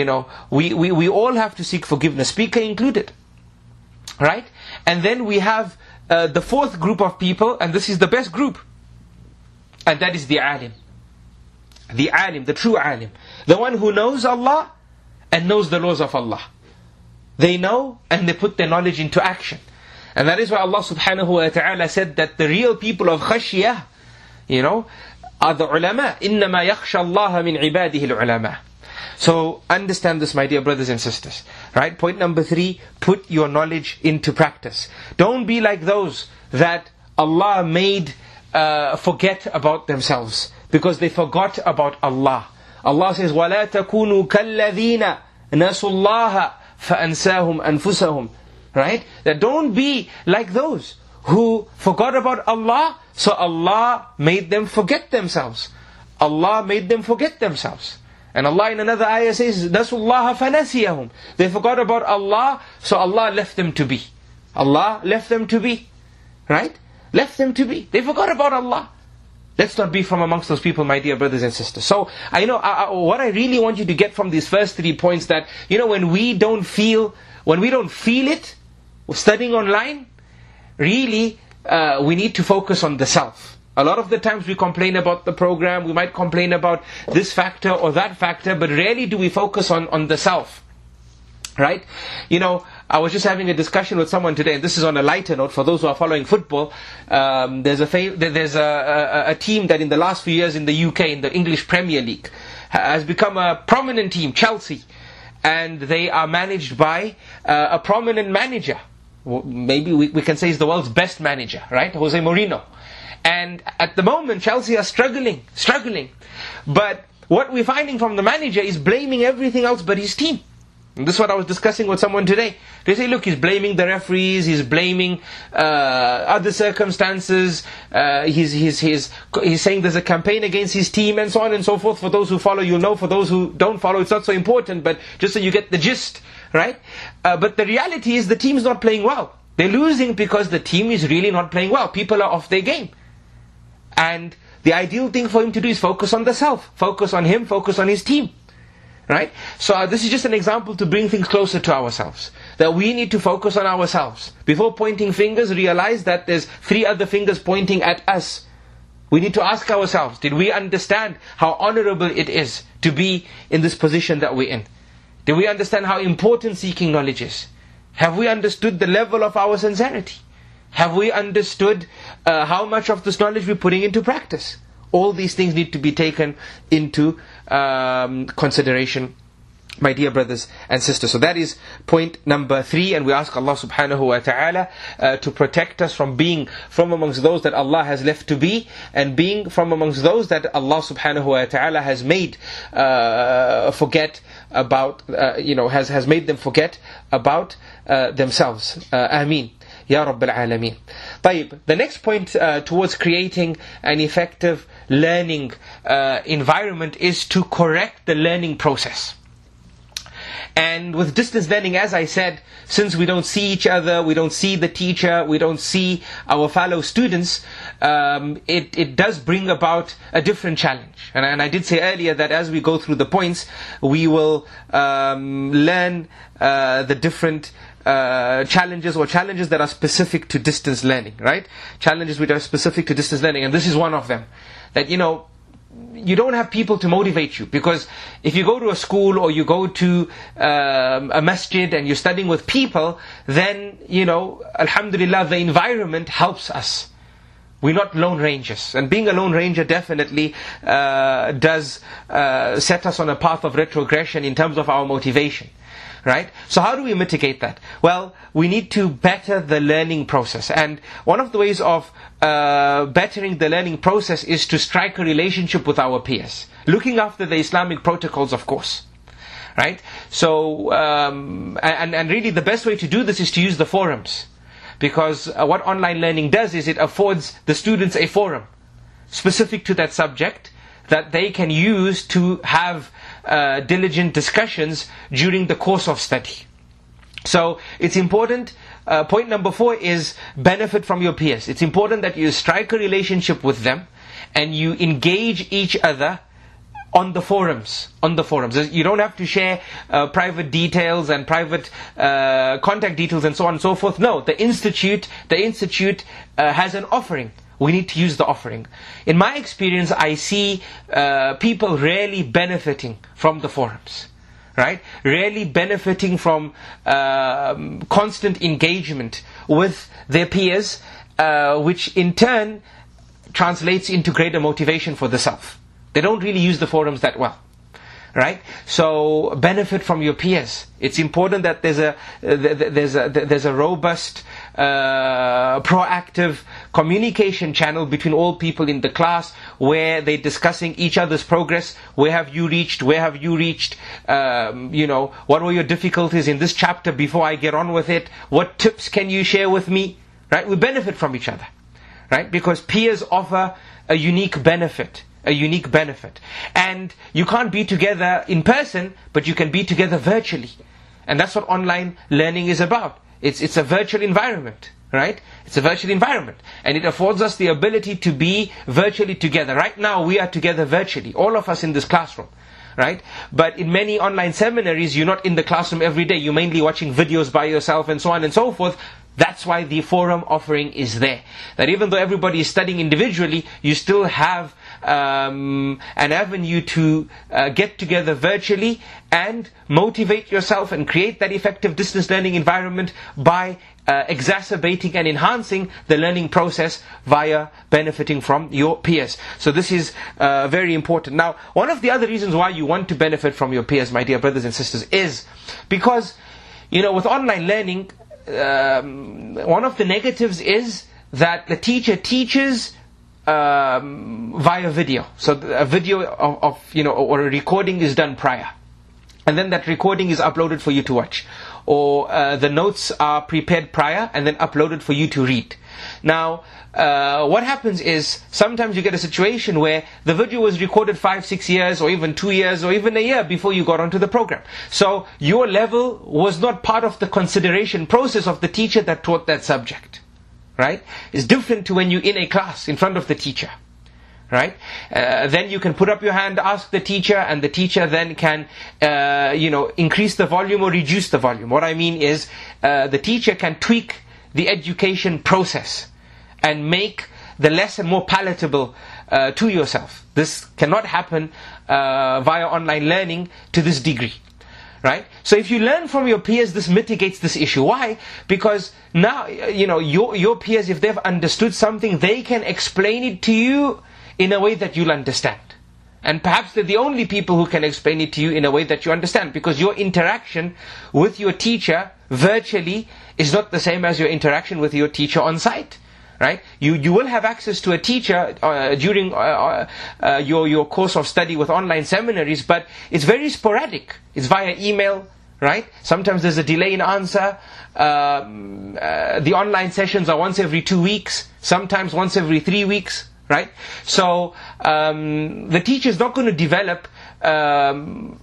we all have to seek forgiveness, speaker included. Right? And then we have the 4th group of people, and this is the best group. And that is the alim. The alim, the true alim. The one who knows Allah and knows the laws of Allah. They know and they put their knowledge into action. And that is why Allah subhanahu wa ta'ala said that the real people of khashiyah, are the ulama. إِنَّمَا يَخْشَى اللَّهَ مِنْ عِبَادِهِ الْعُلَمَاء. So understand this, my dear brothers and sisters. Right? Point number 3, put your knowledge into practice. Don't be like those that Allah made forget about themselves, because they forgot about Allah. Allah says, وَلَا تَكُونُوا كَالَّذِينَ نَسُوا اللَّهَ فَأَنْسَاهُمْ أَنفُسَهُمْ. Right? That don't be like those who forgot about Allah, so Allah made them forget themselves. Allah made them forget themselves. And Allah in another ayah says, نَسُوا اللَّهَ فَنَسِيَهُمْ. They forgot about Allah, so Allah left them to be. Allah left them to be. Right? Left them to be. They forgot about Allah. Let's not be from amongst those people, my dear brothers and sisters. So, what I really want you to get from these first 3 points, that, when we don't feel it, studying online, really, we need to focus on the self. A lot of the times we complain about the program, we might complain about this factor or that factor, but rarely do we focus on the self. Right? I was just having a discussion with someone today, and this is on a lighter note for those who are following football. There's a team that in the last few years in the UK, in the English Premier League, has become a prominent team, Chelsea. And they are managed by a prominent manager. Maybe we can say he's the world's best manager, right? Jose Mourinho. And at the moment, Chelsea are struggling. But what we're finding from the manager is blaming everything else but his team. And this is what I was discussing with someone today. They say, look, he's blaming the referees, he's blaming other circumstances, he's saying there's a campaign against his team, and so on and so forth. For those who follow, you'll know. For those who don't follow, it's not so important, but just so you get the gist, right? But the reality is the team's not playing well. They're losing because the team is really not playing well. People are off their game. And the ideal thing for him to do is focus on the self. Focus on him, focus on his team. Right? So this is just an example to bring things closer to ourselves. That we need to focus on ourselves. Before pointing fingers, realize that there's 3 other fingers pointing at us. We need to ask ourselves, did we understand how honorable it is to be in this position that we're in? Did we understand how important seeking knowledge is? Have we understood the level of our sincerity? Have we understood how much of this knowledge we're putting into practice? All these things need to be taken into consideration, my dear brothers and sisters. So that is point number 3, and we ask Allah subhanahu wa ta'ala to protect us from being from amongst those that Allah has left to be, and being from amongst those that Allah subhanahu wa ta'ala has made forget about, has made them forget about themselves. Ameen. Ya Rabbil Alameen. طيب, the next point towards creating an effective learning environment is to correct the learning process. And with distance learning, as I said, since we don't see each other, we don't see the teacher, we don't see our fellow students, it does bring about a different challenge. And I did say earlier that as we go through the points, we will learn the different challenges that are specific to distance learning, right? Challenges which are specific to distance learning, and this is one of them. That, you don't have people to motivate you, because if you go to a school or you go to a masjid and you're studying with people, then, alhamdulillah, the environment helps us. We're not lone rangers, and being a lone ranger definitely does set us on a path of retrogression in terms of our motivation. Right? So how do we mitigate that? Well, we need to better the learning process. And one of the ways of bettering the learning process is to strike a relationship with our peers. Looking after the Islamic protocols, of course. Right? So, and really the best way to do this is to use the forums. Because what online learning does is it affords the students a forum specific to that subject that they can use to have diligent discussions during the course of study. So it's important, point number 4 is benefit from your peers. It's important that you strike a relationship with them and you engage each other on the forums. You don't have to share private details and private contact details and so on and so forth. No, the institute has an offering. We need to use the offering. In my experience, I see people really benefiting from the forums, right? Really benefiting from constant engagement with their peers, which in turn translates into greater motivation for the self. They don't really use the forums that well. Right? So benefit from your peers. It's important that there's a robust, proactive communication channel between all people in the class, where they're discussing each other's progress. Where have you reached? What were your difficulties in this chapter before I get on with it? What tips can you share with me? Right? We benefit from each other. Right? Because peers offer a unique benefit. And you can't be together in person, but you can be together virtually. And that's what online learning is about. It's a virtual environment, right? It's a virtual environment. And it affords us the ability to be virtually together. Right now we are together virtually, all of us in this classroom. Right? But in many online seminaries, you're not in the classroom every day. You're mainly watching videos by yourself and so on and so forth. That's why the forum offering is there. That even though everybody is studying individually, you still have an avenue to get together virtually and motivate yourself and create that effective distance learning environment by exacerbating and enhancing the learning process via benefiting from your peers. So this is very important. Now, one of the other reasons why you want to benefit from your peers, my dear brothers and sisters, is because, with online learning, one of the negatives is that the teacher teaches via video. So a video of or a recording is done prior, and then that recording is uploaded for you to watch, or the notes are prepared prior and then uploaded for you to read. Now, what happens is sometimes you get a situation where the video was recorded 5-6 years or even 2 years or even a year before you got onto the program. So your level was not part of the consideration process of the teacher that taught that subject. Right? It's different to when you're in a class in front of the teacher. Right? Then you can put up your hand, ask the teacher, and the teacher then can increase the volume or reduce the volume. What I mean is the teacher can tweak the education process and make the lesson more palatable to yourself. This cannot happen via online learning to this degree. Right? So if you learn from your peers, this mitigates this issue. Why? Because now, your peers, if they've understood something, they can explain it to you in a way that you'll understand. And perhaps they're the only people who can explain it to you in a way that you understand, because your interaction with your teacher virtually is not the same as your interaction with your teacher on site. Right? You will have access to a teacher during your course of study with online seminaries, but it's very sporadic. It's via email, right? Sometimes there's a delay in answer. The online sessions are once every 2 weeks, sometimes once every 3 weeks, right? So the teacher is not going to develop a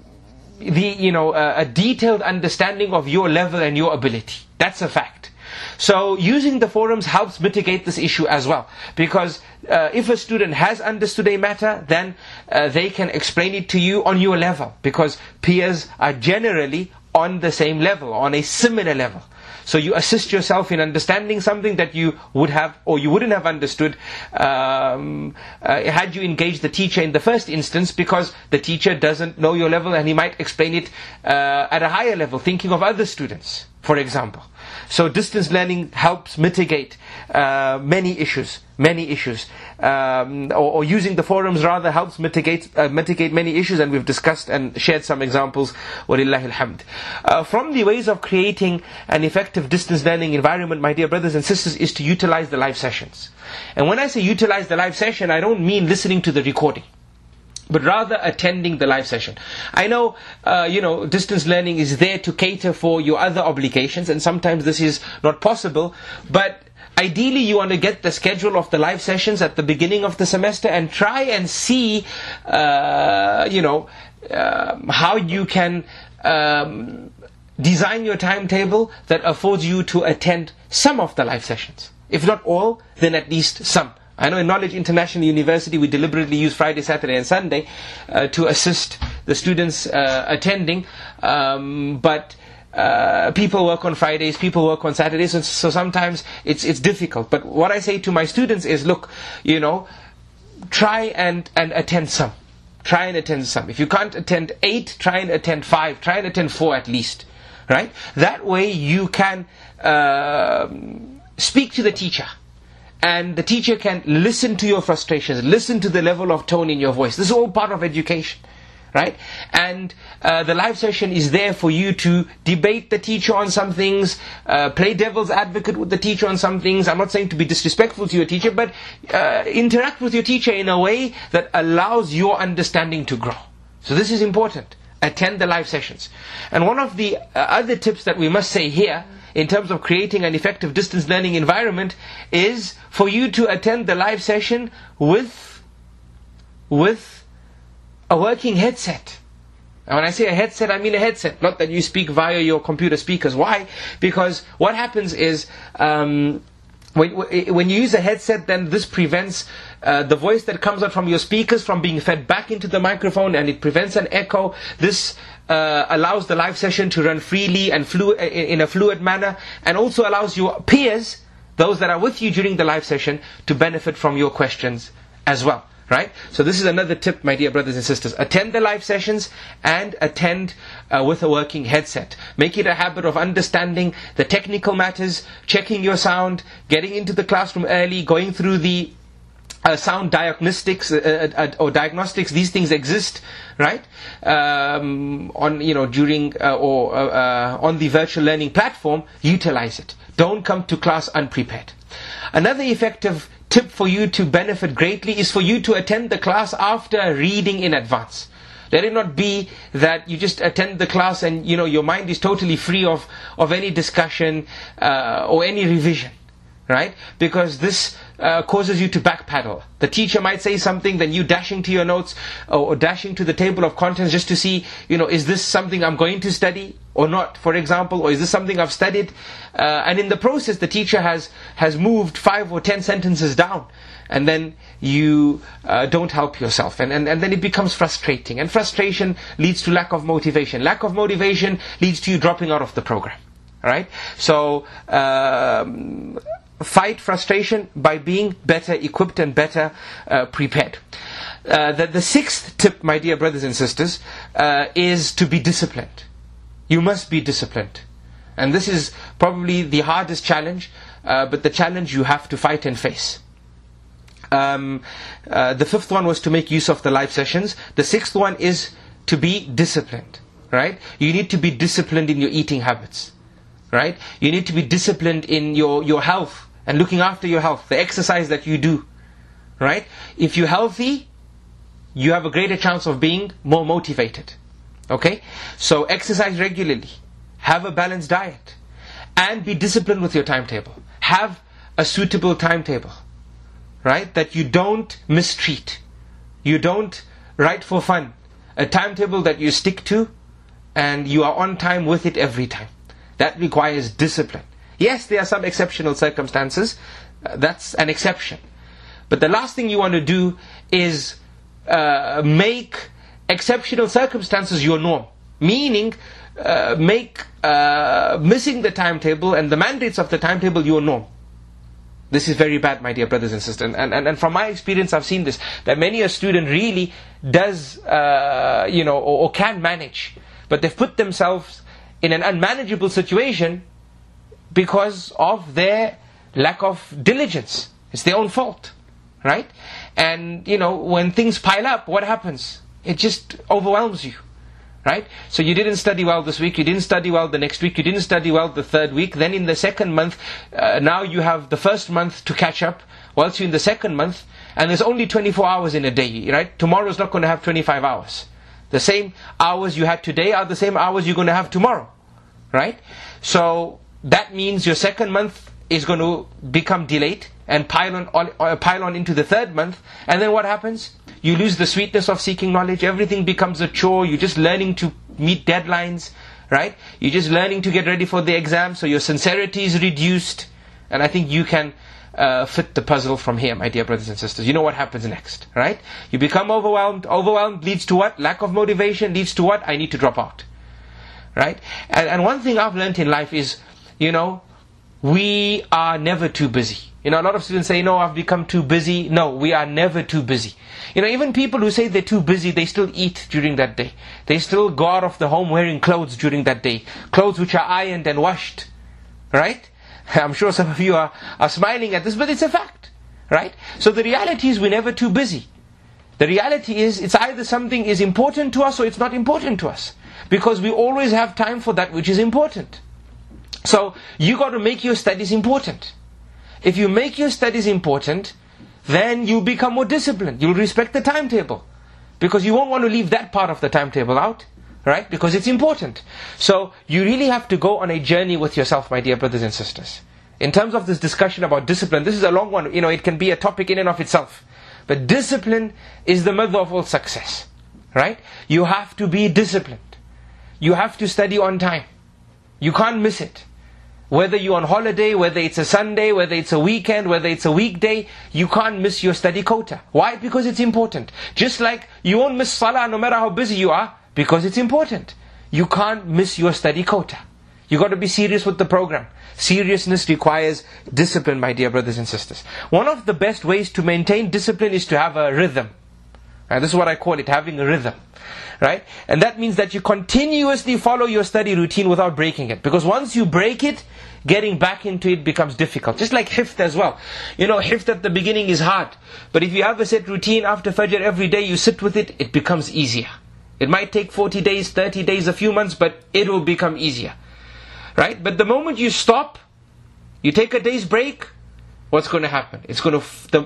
detailed understanding of your level and your ability. That's a fact. So using the forums helps mitigate this issue as well, because if a student has understood a matter, then they can explain it to you on your level, because peers are generally on the same level, on a similar level. So you assist yourself in understanding something that you would have or you wouldn't have understood had you engaged the teacher in the first instance, because the teacher doesn't know your level and he might explain it at a higher level, thinking of other students, for example. So distance learning helps mitigate many issues. Or using the forums rather helps mitigate many issues, and we've discussed and shared some examples. Walillahi alhamd. From the ways of creating an effective distance learning environment, my dear brothers and sisters, is to utilize the live sessions. And when I say utilize the live session, I don't mean listening to the recording, but rather attending the live session. I know, distance learning is there to cater for your other obligations, and sometimes this is not possible, but ideally you want to get the schedule of the live sessions at the beginning of the semester and try and see, how you can design your timetable that affords you to attend some of the live sessions. If not all, then at least some. I know in Knowledge International University we deliberately use Friday, Saturday and Sunday to assist the students attending, but people work on Fridays, people work on Saturdays, so sometimes it's difficult. But what I say to my students is, look, try and attend some. Try and attend some. If you can't attend 8, try and attend 5, try and attend 4 at least. Right? That way you can speak to the teacher. And the teacher can listen to your frustrations, listen to the level of tone in your voice. This is all part of education, right? And the live session is there for you to debate the teacher on some things, play devil's advocate with the teacher on some things. I'm not saying to be disrespectful to your teacher, but interact with your teacher in a way that allows your understanding to grow. So this is important. Attend the live sessions. And one of the other tips that we must say here, in terms of creating an effective distance learning environment, is for you to attend the live session with a working headset. And when I say a headset, I mean a headset, not that you speak via your computer speakers. Why? Because what happens is, when you use a headset, then this prevents the voice that comes out from your speakers from being fed back into the microphone, and it prevents an echo. This allows the live session to run freely and in a fluid manner, and also allows your peers, those that are with you during the live session, to benefit from your questions as well. Right? So this is another tip, my dear brothers and sisters. Attend the live sessions and attend with a working headset. Make it a habit of understanding the technical matters, checking your sound, getting into the classroom early, going through the sound diagnostics or diagnostics. These things exist, right? On the virtual learning platform. Utilize it. Don't come to class unprepared. Another effective tip for you to benefit greatly is for you to attend the class after reading in advance. Let it not be that you just attend the class and your mind is totally free of any discussion or any revision. Right? Because this causes you to backpedal. The teacher might say something, then you dashing to your notes or dashing to the table of contents just to see, is this something I'm going to study or not, for example, or is this something I've studied? And in the process, the teacher has moved 5 or 10 sentences down, and then you don't help yourself, and then it becomes frustrating, and frustration leads to lack of motivation. Lack of motivation leads to you dropping out of the program. Right? So fight frustration by being better equipped and better prepared. The sixth tip, my dear brothers and sisters, is to be disciplined. You must be disciplined. And this is probably the hardest challenge, but the challenge you have to fight and face. The fifth one was to make use of the live sessions. The sixth one is to be disciplined. Right? You need to be disciplined in your eating habits. Right? You need to be disciplined in your health and looking after your health, the exercise that you do. Right? If you're healthy, you have a greater chance of being more motivated. Okay? So exercise regularly. Have a balanced diet. And be disciplined with your timetable. Have a suitable timetable. Right? That you don't mistreat. You don't write for fun. A timetable that you stick to and you are on time with it every time. That requires discipline. Yes, there are some exceptional circumstances. That's an exception. But the last thing you want to do is make exceptional circumstances your norm. Meaning, make missing the timetable and the mandates of the timetable your norm. This is very bad, my dear brothers and sisters. And from my experience, I've seen this. That many a student really does, or can manage. But they've put themselves in an unmanageable situation because of their lack of diligence. It's their own fault. Right? And, when things pile up, what happens? It just overwhelms you. Right? So you didn't study well this week, you didn't study well the next week, you didn't study well the third week, then in the second month, now you have the first month to catch up, whilst you're in the second month, and there's only 24 hours in a day, right? Tomorrow's not going to have 25 hours. The same hours you had today are the same hours you're going to have tomorrow. Right? So that means your second month is going to become delayed and pile on into the third month, and then what happens? You lose the sweetness of seeking knowledge. Everything becomes a chore. You're just learning to meet deadlines, right? You're just learning to get ready for the exam, so your sincerity is reduced. And I think you can fit the puzzle from here, my dear brothers and sisters. You know what happens next, right? You become overwhelmed. Overwhelmed leads to what? Lack of motivation leads to what? I need to drop out, right? And one thing I've learned in life is, we are never too busy. A lot of students say, no, I've become too busy. No, we are never too busy. Even people who say they're too busy, they still eat during that day. They still go out of the home wearing clothes during that day. Clothes which are ironed and washed. Right? I'm sure some of you are smiling at this, but it's a fact. Right? So the reality is we're never too busy. The reality is it's either something is important to us or it's not important to us. Because we always have time for that which is important. So you got to make your studies important. If you make your studies important, then you'll become more disciplined. You'll respect the timetable. Because you won't want to leave that part of the timetable out. Right? Because it's important. So you really have to go on a journey with yourself, my dear brothers and sisters. In terms of this discussion about discipline, this is a long one. It can be a topic in and of itself. But discipline is the mother of all success. Right? You have to be disciplined. You have to study on time. You can't miss it. Whether you're on holiday, whether it's a Sunday, whether it's a weekend, whether it's a weekday, you can't miss your study quota. Why? Because it's important. Just like you won't miss salah no matter how busy you are, because it's important. You can't miss your study quota. You got to be serious with the program. Seriousness requires discipline, my dear brothers and sisters. One of the best ways to maintain discipline is to have a rhythm. And this is what I call it, having a rhythm. Right? And that means that you continuously follow your study routine without breaking it. Because once you break it, getting back into it becomes difficult. Just like hifd as well. Hifd at the beginning is hard. But if you have a set routine after Fajr every day, you sit with it, it becomes easier. It might take 40 days, 30 days, a few months, but it will become easier. Right? But the moment you stop, you take a day's break, what's going to happen? It's going to,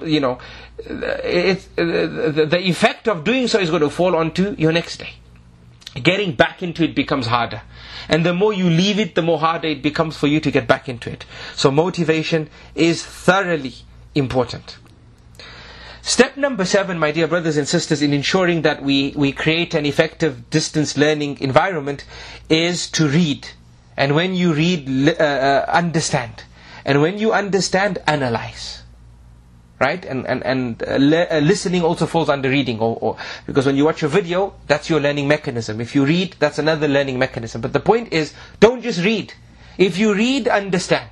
the effect of doing so is going to fall onto your next day. Getting back into it becomes harder. And the more you leave it, the more harder it becomes for you to get back into it. So motivation is thoroughly important. Step number 7, my dear brothers and sisters, in ensuring that we create an effective distance learning environment is to read. And when you read, understand. And when you understand, analyze. Right? And listening also falls under reading. Or because when you watch a video, that's your learning mechanism. If you read, that's another learning mechanism. But the point is, don't just read. If you read, understand.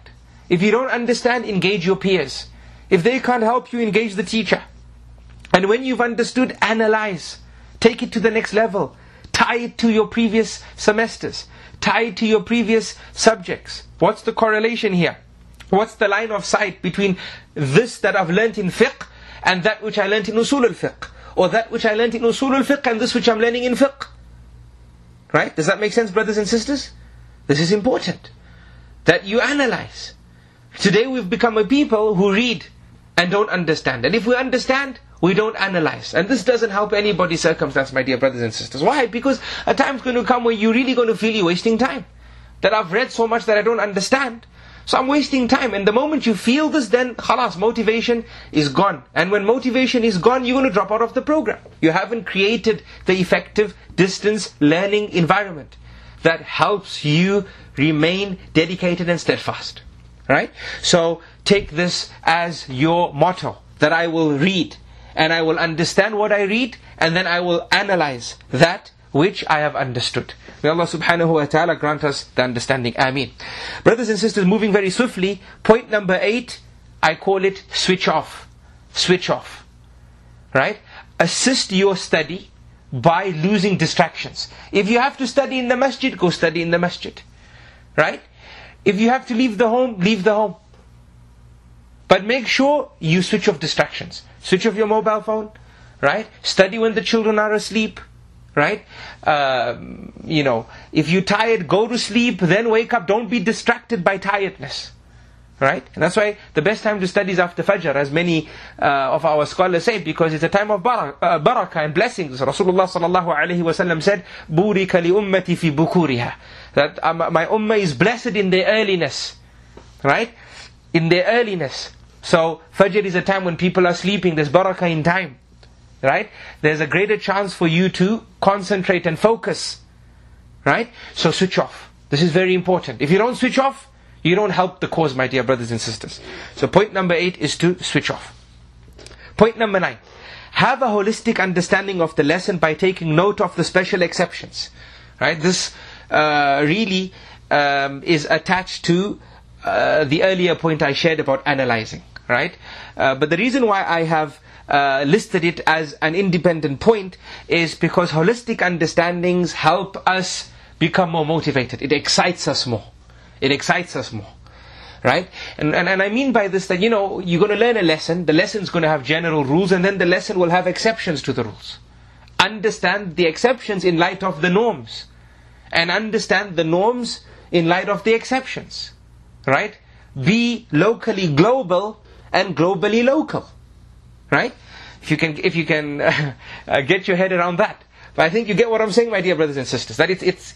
If you don't understand, engage your peers. If they can't help you, engage the teacher. And when you've understood, analyze. Take it to the next level. Tie it to your previous semesters. Tie it to your previous subjects. What's the correlation here? What's the line of sight between this that I've learnt in fiqh and that which I learnt in usul al-fiqh? Or that which I learnt in usul al-fiqh and this which I'm learning in fiqh? Right? Does that make sense, brothers and sisters? This is important. That you analyze. Today we've become a people who read and don't understand. And if we understand, we don't analyze. And this doesn't help anybody's circumstance, my dear brothers and sisters. Why? Because a time's going to come where you're really going to feel you're wasting time. That I've read so much that I don't understand. So I'm wasting time. And the moment you feel this, then khalas, motivation is gone. And when motivation is gone, you're going to drop out of the program. You haven't created the effective distance learning environment that helps you remain dedicated and steadfast. Right? So take this as your motto, that I will read and I will understand what I read, and then I will analyze that which I have understood. May Allah subhanahu wa ta'ala grant us the understanding. Ameen. Brothers and sisters, moving very swiftly, point number 8, I call it switch off. Switch off. Right? Assist your study by losing distractions. If you have to study in the masjid, go study in the masjid. Right? If you have to leave the home, leave the home. But make sure you switch off distractions. Switch off your mobile phone. Right? Study when the children are asleep. Right? If you're tired, go to sleep, then wake up. Don't be distracted by tiredness. Right? And that's why the best time to study is after Fajr, as many of our scholars say, because it's a time of barakah and blessings. Rasulullah sallallahu alaihi wasallam said, "Burika li ummati fi bukuriha." That my ummah is blessed in their earliness. Right? In their earliness. So Fajr is a time when people are sleeping. There's barakah in time. Right? There's a greater chance for you to concentrate and focus. Right? So switch off. This is very important. If you don't switch off, you don't help the cause, my dear brothers and sisters. So point number 8 is to switch off. Point number 9. Have a holistic understanding of the lesson by taking note of the special exceptions. Right? This really is attached to the earlier point I shared about analyzing. Right? But the reason why I have listed it as an independent point is because holistic understandings help us become more motivated. It excites us more. It excites us more. Right? And I mean by this that, you're going to learn a lesson. The lesson's going to have general rules, and then the lesson will have exceptions to the rules. Understand the exceptions in light of the norms. And understand the norms in light of the exceptions. Right? Be locally global and globally local. Right? If you can get your head around that. But I think you get what I'm saying, my dear brothers and sisters. That it's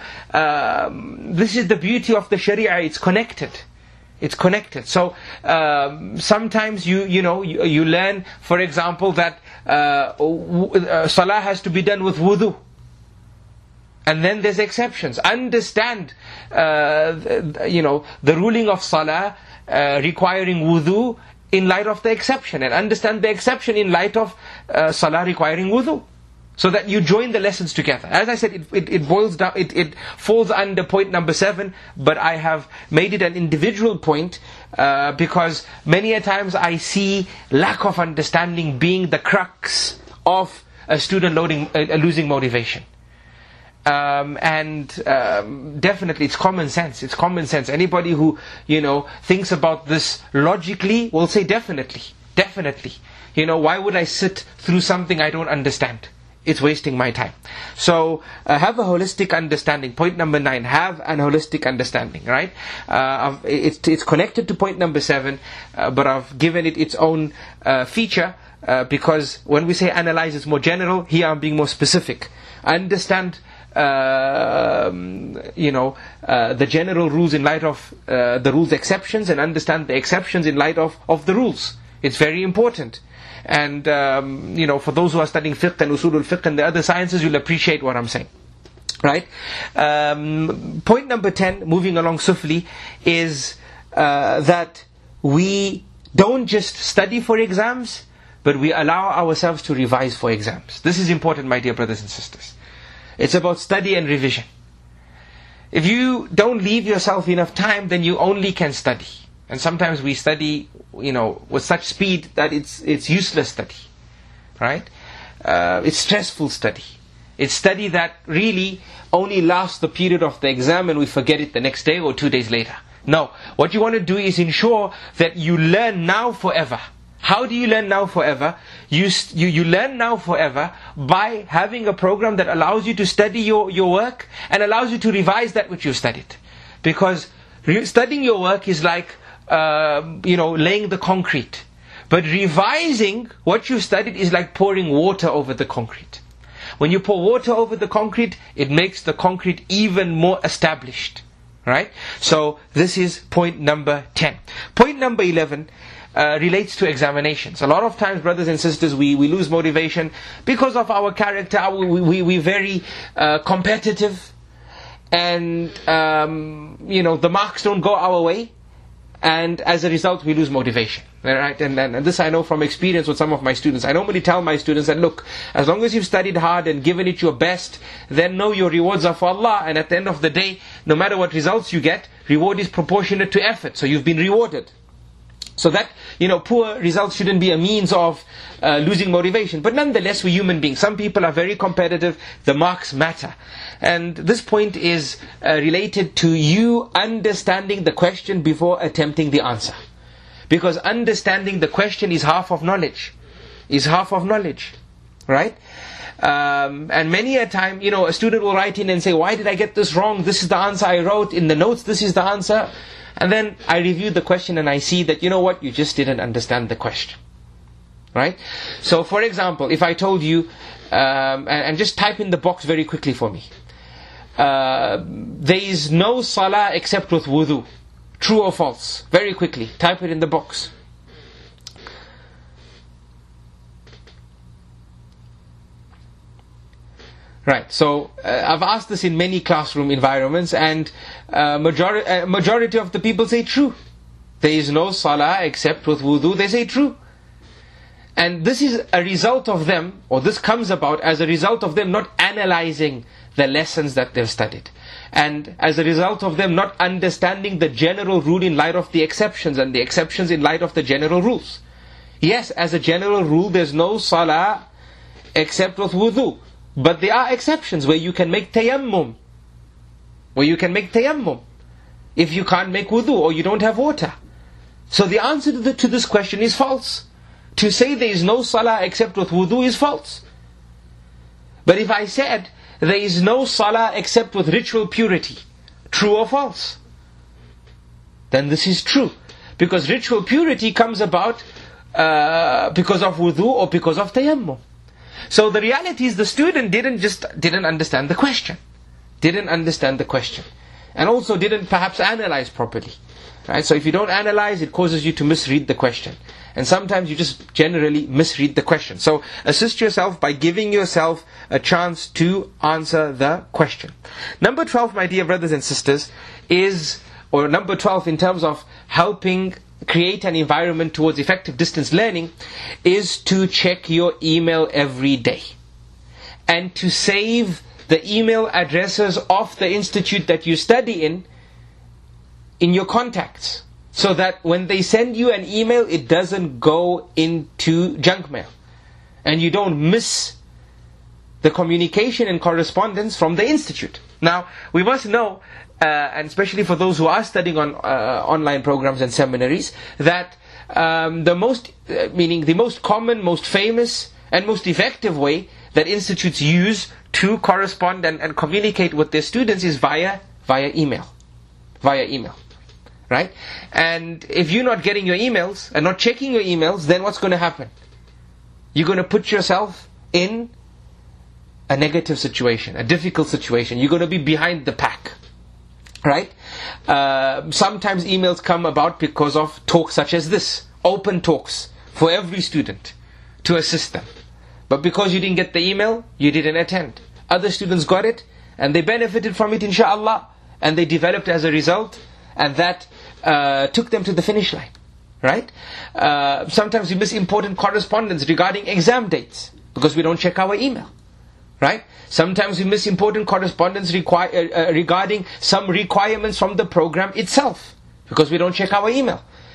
this is the beauty of the Sharia. It's connected. It's connected. So sometimes you learn, for example, that salah has to be done with wudu. And then there's exceptions. Understand, the ruling of salah requiring wudu in light of the exception, and understand the exception in light of salah requiring wudu, so that you join the lessons together. As I said, it boils down, it falls under point number 7, but I have made it an individual point because many a times I see lack of understanding being the crux of a student losing motivation. Definitely it's common sense. It's common sense. Anybody who, thinks about this logically will say definitely. Why would I sit through something I don't understand? It's wasting my time. So, have a holistic understanding. Point number 9, have an holistic understanding, right? It's connected to point number 7, but I've given it its own feature, because when we say analyze, it's more general. Here I'm being more specific. Understand the general rules in light of the rules exceptions, and understand the exceptions in light of the rules. It's very important. And for those who are studying fiqh and usul al-fiqh and the other sciences, you'll appreciate what I'm saying. Right? Point number 10, moving along swiftly, is that we don't just study for exams, but we allow ourselves to revise for exams. This is important, my dear brothers and sisters. It's about study and revision. If you don't leave yourself enough time, then you only can study. And sometimes we study, with such speed that it's useless study, right? It's stressful study. It's study that really only lasts the period of the exam and we forget it the next day or 2 days later. No, what you want to do is ensure that you learn now forever. How do you learn now forever? You learn now forever by having a program that allows you to study your work and allows you to revise that which you've studied. Because studying your work is like, laying the concrete. But revising what you studied is like pouring water over the concrete. When you pour water over the concrete, it makes the concrete even more established. Right? So this is point number 10. Point number 11 relates to examinations. A lot of times, brothers and sisters, we lose motivation because of our character. We're very competitive. And, the marks don't go our way. And as a result, we lose motivation. Right? And this I know from experience with some of my students. I normally tell my students that, look, as long as you've studied hard and given it your best, then know your rewards are for Allah. And at the end of the day, no matter what results you get, reward is proportionate to effort. So you've been rewarded. So that, poor results shouldn't be a means of losing motivation. But nonetheless, we're human beings. Some people are very competitive. The marks matter. And this point is related to you understanding the question before attempting the answer. Because understanding the question is half of knowledge. Right? And many a time, a student will write in and say, why did I get this wrong? This is the answer I wrote. In the notes, this is the answer. And then I review the question and I see that, you just didn't understand the question. Right? So, for example, if I told you, and just type in the box very quickly for me. There is no salah except with wudu. True or false? Very quickly. Type it in the box. Right, so I've asked this in many classroom environments and majority of the people say true. There is no salah except with wudu. They say true. And this is a result of them, or this comes about as a result of them not analyzing the lessons that they've studied. And as a result of them not understanding the general rule in light of the exceptions and the exceptions in light of the general rules. Yes, as a general rule, there's no salah except with wudu. But there are exceptions where you can make tayammum. If you can't make wudu or you don't have water. So the answer to this question is false. To say there is no salah except with wudu is false. But if I said there is no salah except with ritual purity, true or false? Then this is true. Because ritual purity comes about because of wudu or because of tayammum. So the reality is the student didn't understand the question. And also didn't perhaps analyze properly. Right? So if you don't analyze, it causes you to misread the question. And sometimes you just generally misread the question. So assist yourself by giving yourself a chance to answer the question. Number 12, my dear brothers and sisters, number 12 in terms of helping create an environment towards effective distance learning, is to check your email every day. And to save the email addresses of the institute that you study in your contacts. So that when they send you an email, it doesn't go into junk mail. And you don't miss the communication and correspondence from the institute. Now, we must know, and especially for those who are studying on online programs and seminaries, that the most common, most famous, and most effective way that institutes use to correspond and communicate with their students is via email. Right? And if you're not getting your emails and not checking your emails, then what's going to happen? You're going to put yourself in a negative situation, a difficult situation. You're going to be behind the pack. Right? Sometimes emails come about because of talks such as this. Open talks for every student to assist them. But because you didn't get the email, you didn't attend. Other students got it and they benefited from it, inshaAllah. And they developed as a result. And that took them to the finish line. Right? Sometimes we miss important correspondence regarding exam dates because we don't check our email. Right? Sometimes we miss important correspondence regarding some requirements from the program itself because we don't check our email.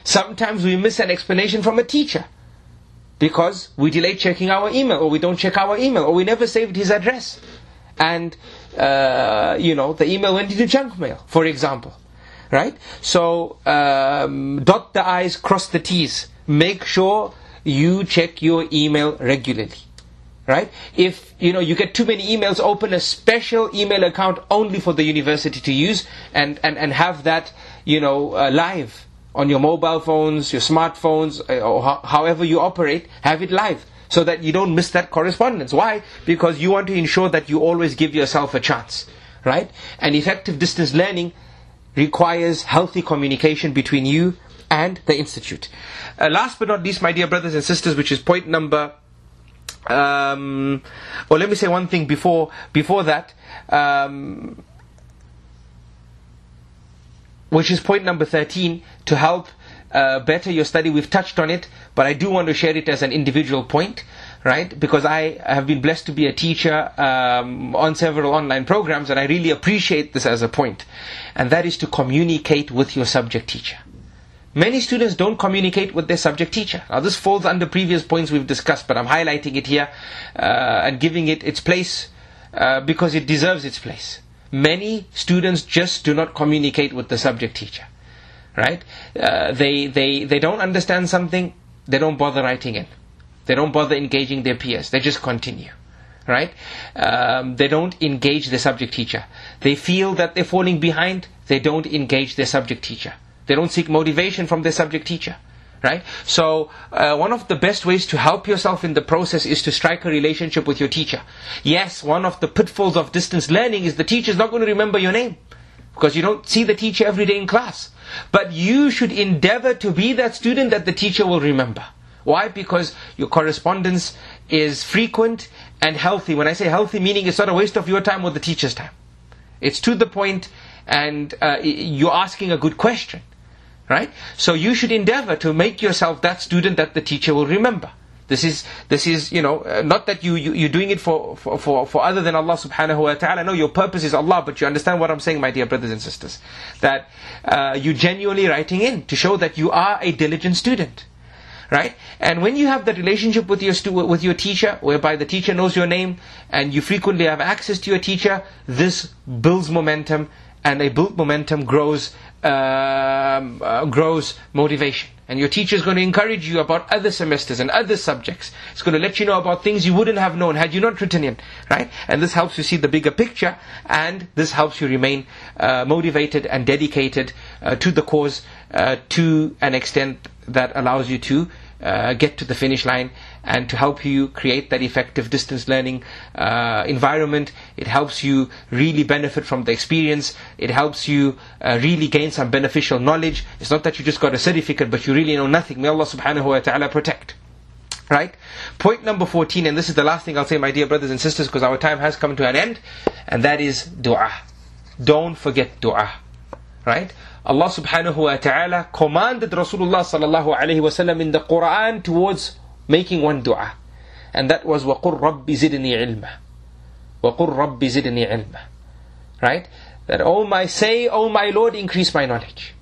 Sometimes we miss an explanation from a teacher because we delay checking our email, or we don't check our email, or we never saved his address. And, the email went into junk mail, for example. Right? So, dot the I's, cross the T's. Make sure you check your email regularly. Right? If, you get too many emails, open a special email account only for the university to use and have that, live on your mobile phones, your smartphones, or however you operate, have it live so that you don't miss that correspondence. Why? Because you want to ensure that you always give yourself a chance. Right? And effective distance learning requires healthy communication between you and the institute. Last but not least, my dear brothers and sisters, which is point number let me say one thing before that, which is point number 13, to help better your study. We've touched on it, but I do want to share it as an individual point, right? Because I have been blessed to be a teacher on several online programs, and I really appreciate this as a point. And that is to communicate with your subject teacher. Many students don't communicate with their subject teacher. Now this falls under previous points we've discussed, but I'm highlighting it here and giving it its place because it deserves its place. Many students just do not communicate with the subject teacher. Right? They don't understand something, they don't bother writing in. They don't bother engaging their peers. They just continue. Right? They don't engage the subject teacher. They feel that they're falling behind. They don't engage their subject teacher. They don't seek motivation from their subject teacher. Right? So, one of the best ways to help yourself in the process is to strike a relationship with your teacher. Yes, one of the pitfalls of distance learning is the teacher is not going to remember your name, because you don't see the teacher every day in class. But you should endeavor to be that student that the teacher will remember. Why? Because your correspondence is frequent and healthy. When I say healthy, meaning it's not a waste of your time or the teacher's time. It's to the point, and you're asking a good question. Right? So you should endeavor to make yourself that student that the teacher will remember. This is not that you're doing it for other than Allah subhanahu wa ta'ala. No, your purpose is Allah, but you understand what I'm saying, my dear brothers and sisters. That you're genuinely writing in to show that you are a diligent student. Right? And when you have that relationship with your teacher, whereby the teacher knows your name and you frequently have access to your teacher, this builds momentum, and a built momentum grows motivation. And your teacher is going to encourage you about other semesters and other subjects. It's going to let you know about things you wouldn't have known had you not written in. Right? And this helps you see the bigger picture, and this helps you remain motivated and dedicated to the cause to an extent that allows you to get to the finish line, and to help you create that effective distance learning environment. It helps you really benefit from the experience. It helps you really gain some beneficial knowledge. It's not that you just got a certificate but you really know nothing. May Allah subhanahu wa ta'ala protect. Right? Point number 14, and this is the last thing I'll say, my dear brothers and sisters, because our time has come to an end, and that is dua. Don't forget dua. Right? Allah subhanahu wa ta'ala commanded Rasulullah sallallahu alayhi wa sallam in the Quran towards making one dua. And that was وَقُلْ رَبِّ زِدْنِي عِلْمًا. وَقُلْ رَبِّ زِدْنِي عِلْمًا. Right? That, oh my Lord, increase my knowledge.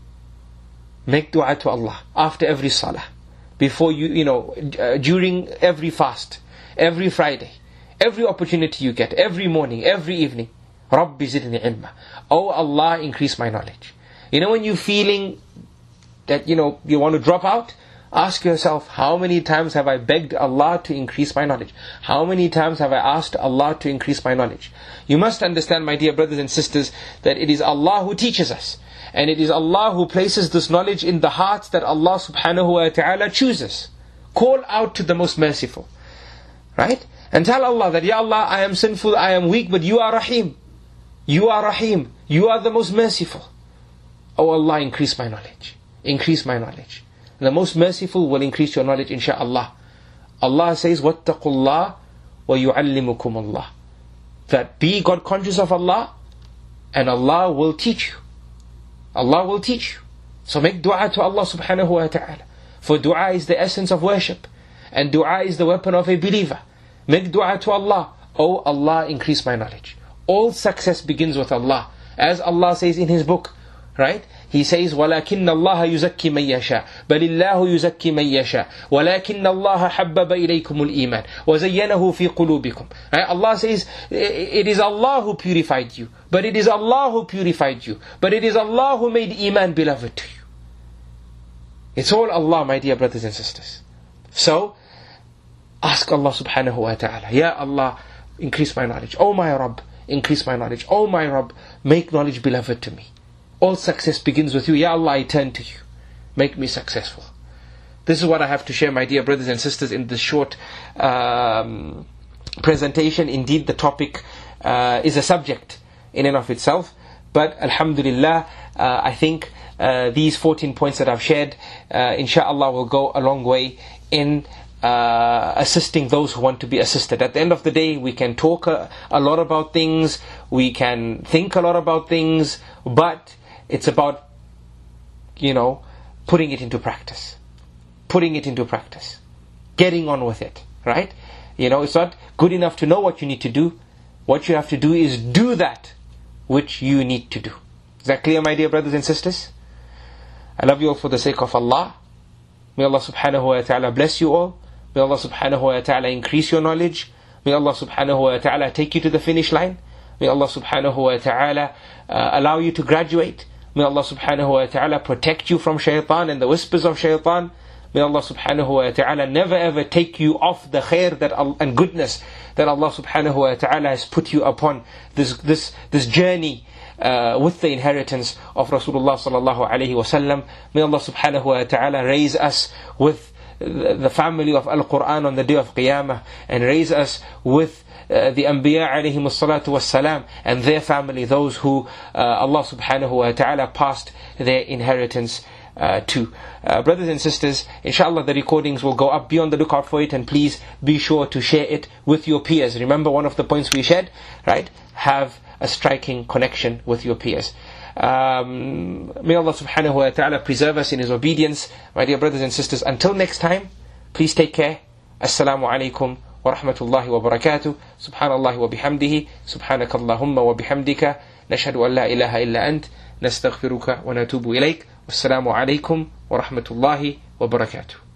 Make dua to Allah after every salah. Before during every fast, every Friday, every opportunity you get, every morning, every evening. رَبِّ زِدْنِي عِلْمًا. Oh Allah, increase my knowledge. When you're feeling that, you want to drop out, ask yourself, how many times have I begged Allah to increase my knowledge? How many times have I asked Allah to increase my knowledge? You must understand, my dear brothers and sisters, that it is Allah who teaches us. And it is Allah who places this knowledge in the hearts that Allah subhanahu wa ta'ala chooses. Call out to the most merciful. Right? And tell Allah that, Ya Allah, I am sinful, I am weak, but You are Rahim. You are Rahim. You are the most merciful. Oh Allah, increase my knowledge. Increase my knowledge. And the most merciful will increase your knowledge, insha'Allah. Allah says, وَاتَّقُوا اللَّهِ وَيُعَلِّمُكُمُ اللَّهِ. That be God conscious of Allah, and Allah will teach you. Allah will teach you. So make dua to Allah subhanahu wa ta'ala. For dua is the essence of worship. And dua is the weapon of a believer. Make dua to Allah. Oh Allah, increase my knowledge. All success begins with Allah. As Allah says in His book, right? He says, وَلَكِنَّ اللَّهَ يُزَكِّي مَن يَشَاءُ بَلِ اللَّهُ يُزَكِّي مَن يَشَاءُ وَلَكِنَّ اللَّهَ حَبَّبَ إِلَيْكُمُ الْإِيمَانَ وَزَيَّنَهُ فِي قُلُوبِكُم. Right? Allah says, it is Allah who purified you. But it is Allah who purified you. But it is Allah who made Iman beloved to you. It's all Allah, my dear brothers and sisters. So, ask Allah subhanahu wa ta'ala, Ya Allah, increase my knowledge. Oh my Rabb, increase my knowledge. Oh my Rabb, make knowledge beloved to me. All success begins with you. Ya Allah, I turn to you. Make me successful. This is what I have to share, my dear brothers and sisters, in this short presentation. Indeed, the topic is a subject in and of itself. But alhamdulillah, I think these 14 points that I've shared, inshallah, will go a long way in assisting those who want to be assisted. At the end of the day, we can talk a lot about things, we can think a lot about things, but it's about, putting it into practice. Putting it into practice. Getting on with it, right? It's not good enough to know what you need to do. What you have to do is do that which you need to do. Is that clear, my dear brothers and sisters? I love you all for the sake of Allah. May Allah subhanahu wa ta'ala bless you all. May Allah subhanahu wa ta'ala increase your knowledge. May Allah subhanahu wa ta'ala take you to the finish line. May Allah subhanahu wa ta'ala allow you to graduate. May Allah subhanahu wa ta'ala protect you from shaitan and the whispers of shaitan. May Allah subhanahu wa ta'ala never ever take you off the khair and goodness that Allah subhanahu wa ta'ala has put you upon. This journey with the inheritance of Rasulullah sallallahu alayhi wa sallam. May Allah subhanahu wa ta'ala raise us with the family of Al-Quran on the day of Qiyamah, and raise us with the Anbiya alayhim as-salatu was-salam and their family, those who Allah subhanahu wa ta'ala passed their inheritance to. Brothers and sisters, inshallah the recordings will go up. Be on the lookout for it, and please be sure to share it with your peers. Remember one of the points we shared, right? Have a striking connection with your peers. May Allah subhanahu wa ta'ala preserve us in His obedience. My dear brothers and sisters, until next time, please take care. Assalamu alaikum wa rahmatullahi wa barakatuh. Subhanallah wa bihamdihi. Subhanakallahumma wa bihamdika. Nashhadu an la ilaha illa ant. Nastaghfiruka wa natubu ilayk. Wassalamu alaikum wa rahmatullahi wa barakatuh.